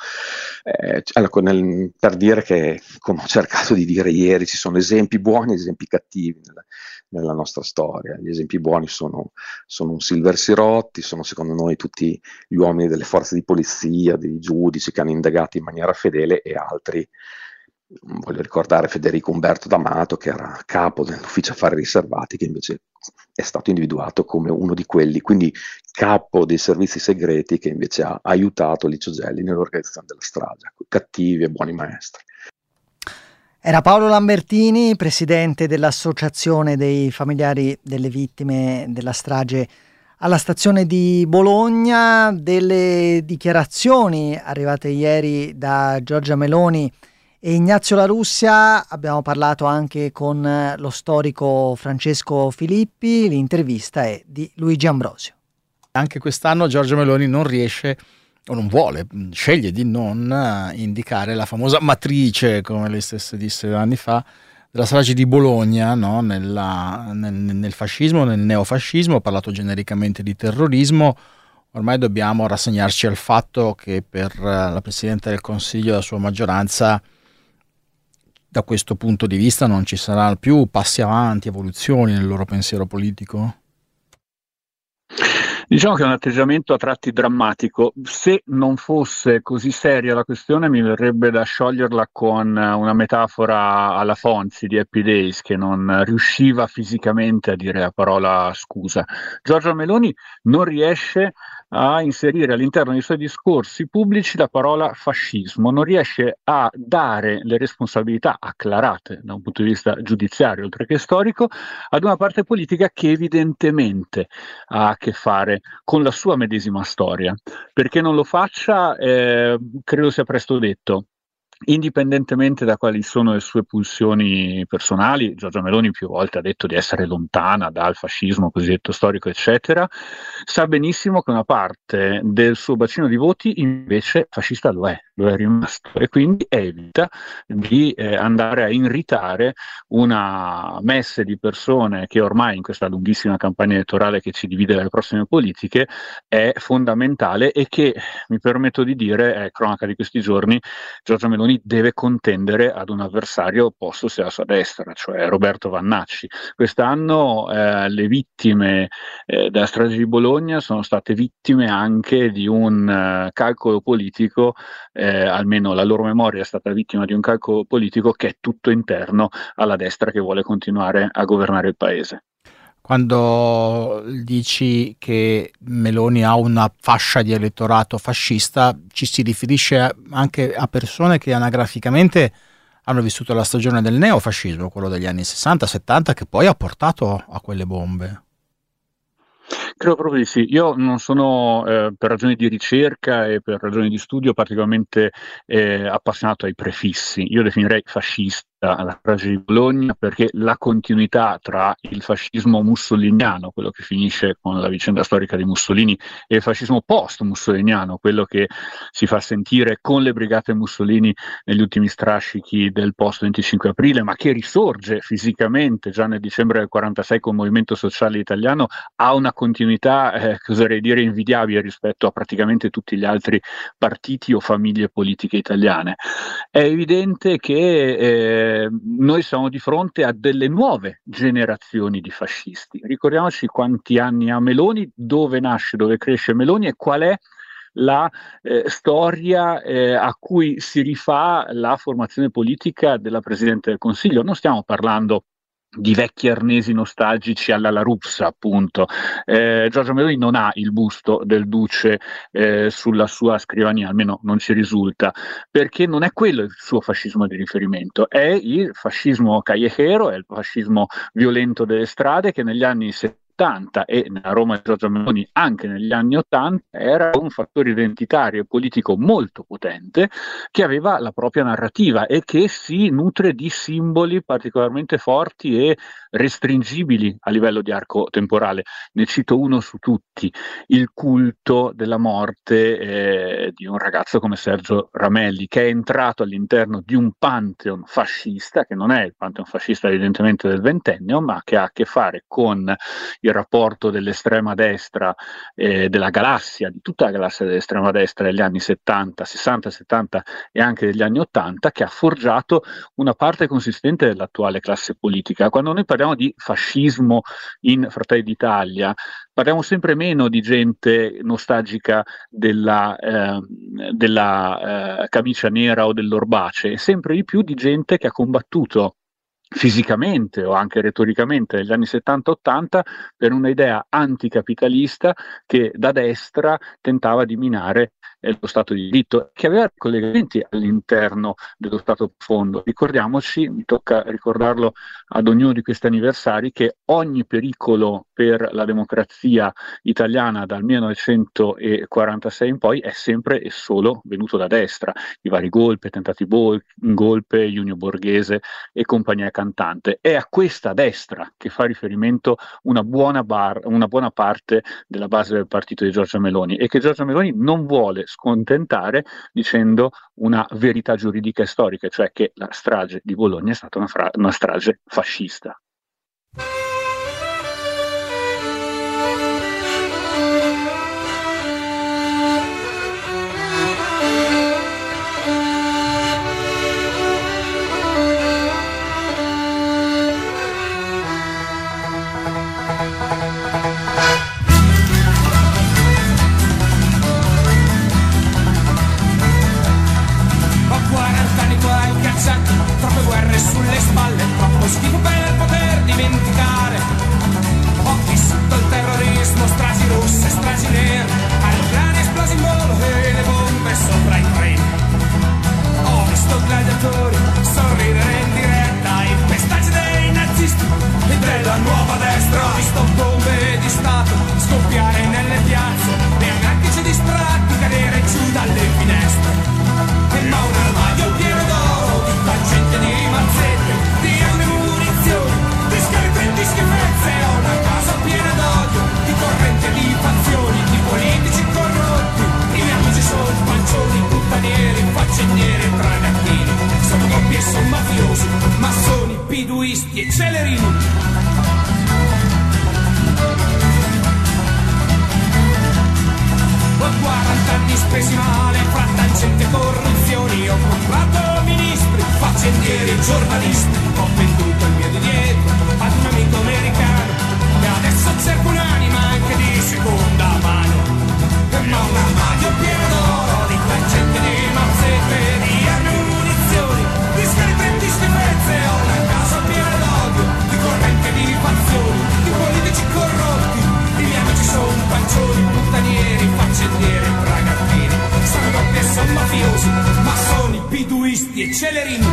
Per dire che, come ho cercato di dire ieri, ci sono esempi buoni e esempi cattivi nella nostra storia. Gli esempi buoni sono un Silver Sirotti, sono secondo noi tutti gli uomini delle forze di polizia, dei giudici che hanno indagato in maniera fedele, e altri, voglio ricordare Federico Umberto D'Amato, che era capo dell'ufficio affari riservati, che invece è stato individuato come uno di quelli, quindi capo dei servizi segreti, che invece ha aiutato Licio Gelli nell'organizzazione della strage. Cattivi e buoni maestri. Era Paolo Lambertini, presidente dell'Associazione dei familiari delle vittime della strage alla stazione di Bologna. Delle dichiarazioni arrivate ieri da Giorgia Meloni e Ignazio La Russia abbiamo parlato anche con lo storico Francesco Filippi. L'intervista è di Luigi Ambrosio. Anche quest'anno Giorgia Meloni non riesce o non vuole, sceglie di non indicare la famosa matrice, come lei stessa disse 2 anni fa, della strage di Bologna, no? nel fascismo, nel neofascismo. Ho parlato genericamente di terrorismo. Ormai dobbiamo rassegnarci al fatto che per la Presidente del Consiglio e la sua maggioranza, da questo punto di vista, non ci saranno più passi avanti, evoluzioni nel loro pensiero politico? Diciamo che è un atteggiamento a tratti drammatico. Se non fosse così seria la questione, mi verrebbe da scioglierla con una metafora alla Fonzi di Happy Days, che non riusciva fisicamente a dire la parola scusa. Giorgia Meloni non riesce a inserire all'interno dei suoi discorsi pubblici la parola fascismo, non riesce a dare le responsabilità acclarate da un punto di vista giudiziario, oltre che storico, ad una parte politica che evidentemente ha a che fare con la sua medesima storia. Perché non lo faccia, credo sia presto detto. Indipendentemente da quali sono le sue pulsioni personali, Giorgia Meloni più volte ha detto di essere lontana dal fascismo cosiddetto storico, eccetera, sa benissimo che una parte del suo bacino di voti invece fascista lo è rimasto, e quindi evita di andare a irritare una messe di persone che ormai in questa lunghissima campagna elettorale che ci divide dalle prossime politiche è fondamentale, e che, mi permetto di dire, è cronaca di questi giorni, Giorgia Meloni deve contendere ad un avversario opposto sia alla sua destra, cioè Roberto Vannacci. Quest'anno le vittime della strage di Bologna sono state vittime anche di un calcolo politico, almeno la loro memoria è stata vittima di un calcolo politico che è tutto interno alla destra che vuole continuare a governare il paese. Quando dici che Meloni ha una fascia di elettorato fascista, ci si riferisce anche a persone che anagraficamente hanno vissuto la stagione del neofascismo, quello degli anni 60-70, che poi ha portato a quelle bombe? Credo proprio di sì. Io non sono, per ragioni di ricerca e per ragioni di studio, particolarmente appassionato ai prefissi. Io definirei fascista la strage di Bologna perché la continuità tra il fascismo mussoliniano, quello che finisce con la vicenda storica di Mussolini, e il fascismo post-mussoliniano, quello che si fa sentire con le brigate Mussolini negli ultimi strascichi del post-25 aprile, ma che risorge fisicamente già nel dicembre del 46 con il Movimento Sociale Italiano, ha una continuità, oserei dire, invidiabile rispetto a praticamente tutti gli altri partiti o famiglie politiche italiane. È evidente che noi siamo di fronte a delle nuove generazioni di fascisti. Ricordiamoci quanti anni ha Meloni, dove nasce, dove cresce Meloni e qual è la storia a cui si rifà la formazione politica della Presidente del Consiglio. Non stiamo parlando di vecchi arnesi nostalgici alla La Russa, appunto. Giorgia Meloni non ha il busto del duce sulla sua scrivania, almeno non ci risulta, perché non è quello il suo fascismo di riferimento, è il fascismo callejero, è il fascismo violento delle strade che negli anni 70 e nella Roma di Giorgia Meloni anche negli anni 80 era un fattore identitario e politico molto potente, che aveva la propria narrativa e che si nutre di simboli particolarmente forti e restringibili a livello di arco temporale. Ne cito uno su tutti: il culto della morte di un ragazzo come Sergio Ramelli, che è entrato all'interno di un pantheon fascista, che non è il pantheon fascista evidentemente del ventennio, ma che ha a che fare con il rapporto dell'estrema destra, della galassia, di tutta la galassia dell'estrema destra degli anni 70, 60, 70 e anche degli anni 80, che ha forgiato una parte consistente dell'attuale classe politica. Quando noi parliamo di fascismo in Fratelli d'Italia, parliamo sempre meno di gente nostalgica della camicia nera o dell'orbace, e sempre di più di gente che ha combattuto fisicamente o anche retoricamente negli anni 70-80 per un'idea anticapitalista che da destra tentava di minare lo Stato di diritto, che aveva collegamenti all'interno dello Stato profondo. Ricordiamoci, mi tocca ricordarlo ad ognuno di questi anniversari, che ogni pericolo per la democrazia italiana dal 1946 in poi è sempre e solo venuto da destra. I vari golpe, tentati golpe, Junio Borghese e compagnia cantante. È a questa destra che fa riferimento una buona parte della base del partito di Giorgia Meloni, e che Giorgia Meloni non vuole scontentare dicendo una verità giuridica e storica, cioè che la strage di Bologna è stata una strage fascista. Troppe guerre sulle spalle, troppo schifo per poter dimenticare. Ho vissuto il terrorismo, stragi rosse, stragi nere, aeroplani esplosi in volo e le bombe sopra i treni. Ho visto gladiatori sorridere in diretta, i pestaggi dei nazisti e della nuova destra. Ho visto bombe di Stato scoppiare nelle piazze e anarchici distratti cadere giù dalle finestre. Ma un armadio pieno d'oro, di gente di mazzette, di armi e munizioni, di scheletri e di schifezze. Ho una casa piena d'odio, di correnti e di fazioni, di politici corrotti. I miei amici sono pancioni, puttanieri, faccendieri e tragattini. Sono doppi e sono mafiosi, massoni, piduisti e celerini. Ho 40 anni spesi male, fra tangente e corruzioni. Ho comprato ministri, faccendieri, giornalisti. Ho venduto il mio di dietro ad un amico americano e adesso cerco un'anima anche di seconda mano. Ma un armadio pieno d'oro, di tangente di mazzette, di armi e munizioni, di scheletri e di schifezze. Ho una casa piena d'odio, di correnti e di fazioni, di politici corrotti. I miei amici sono pancioni, puttanieri, faccendieri e tragattini. Sono doppi e sono mafiosi, massoni, piduisti e celerini.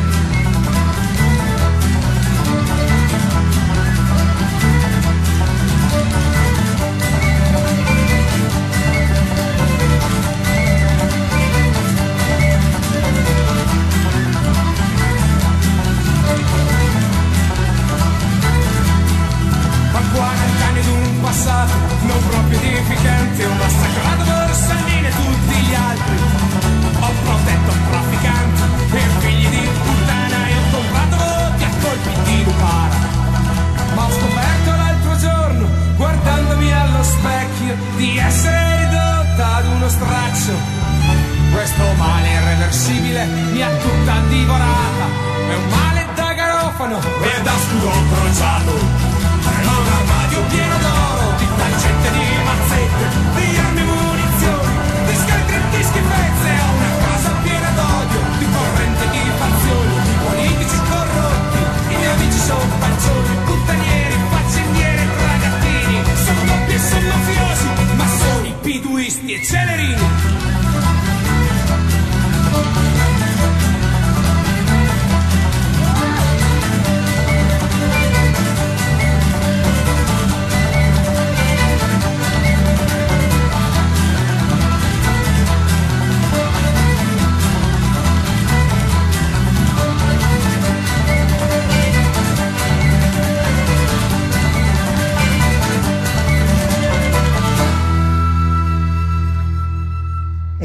Ma 40 anni d'un passato non proprio edificante, ho massacrato Borsellino e tutti gli altri. Ho protetto trafficanti e figli di puttana e ho comprato voti a colpi di lupara. Ma ho scoperto l'altro giorno, guardandomi allo specchio, di essere ridotta ad uno straccio. Questo male irreversibile mi ha tutta divorata. È un male da garofano e da scudo crociato. Ma un armadio pieno d'oro, di tangente di mazzette, di armi e munizioni, di scheletri e di schifezze. Ho una casa piena d'odio, di corrente e di fazioni, di politici corrotti. I miei amici sono pancioni,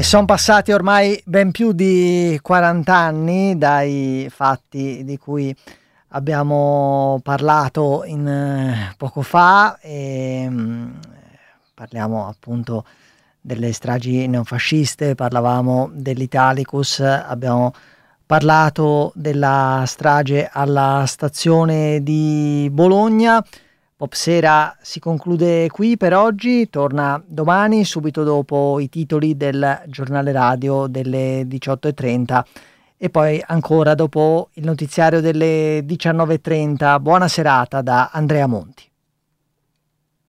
sono passati ormai ben più di 40 anni dai fatti di cui abbiamo parlato poco fa, e parliamo appunto delle stragi neofasciste, parlavamo dell'Italicus, abbiamo parlato della strage alla stazione di Bologna. Popsera si conclude qui per oggi, torna domani subito dopo i titoli del giornale radio delle 18:30 e poi ancora dopo il notiziario delle 19:30. Buona serata da Andrea Monti.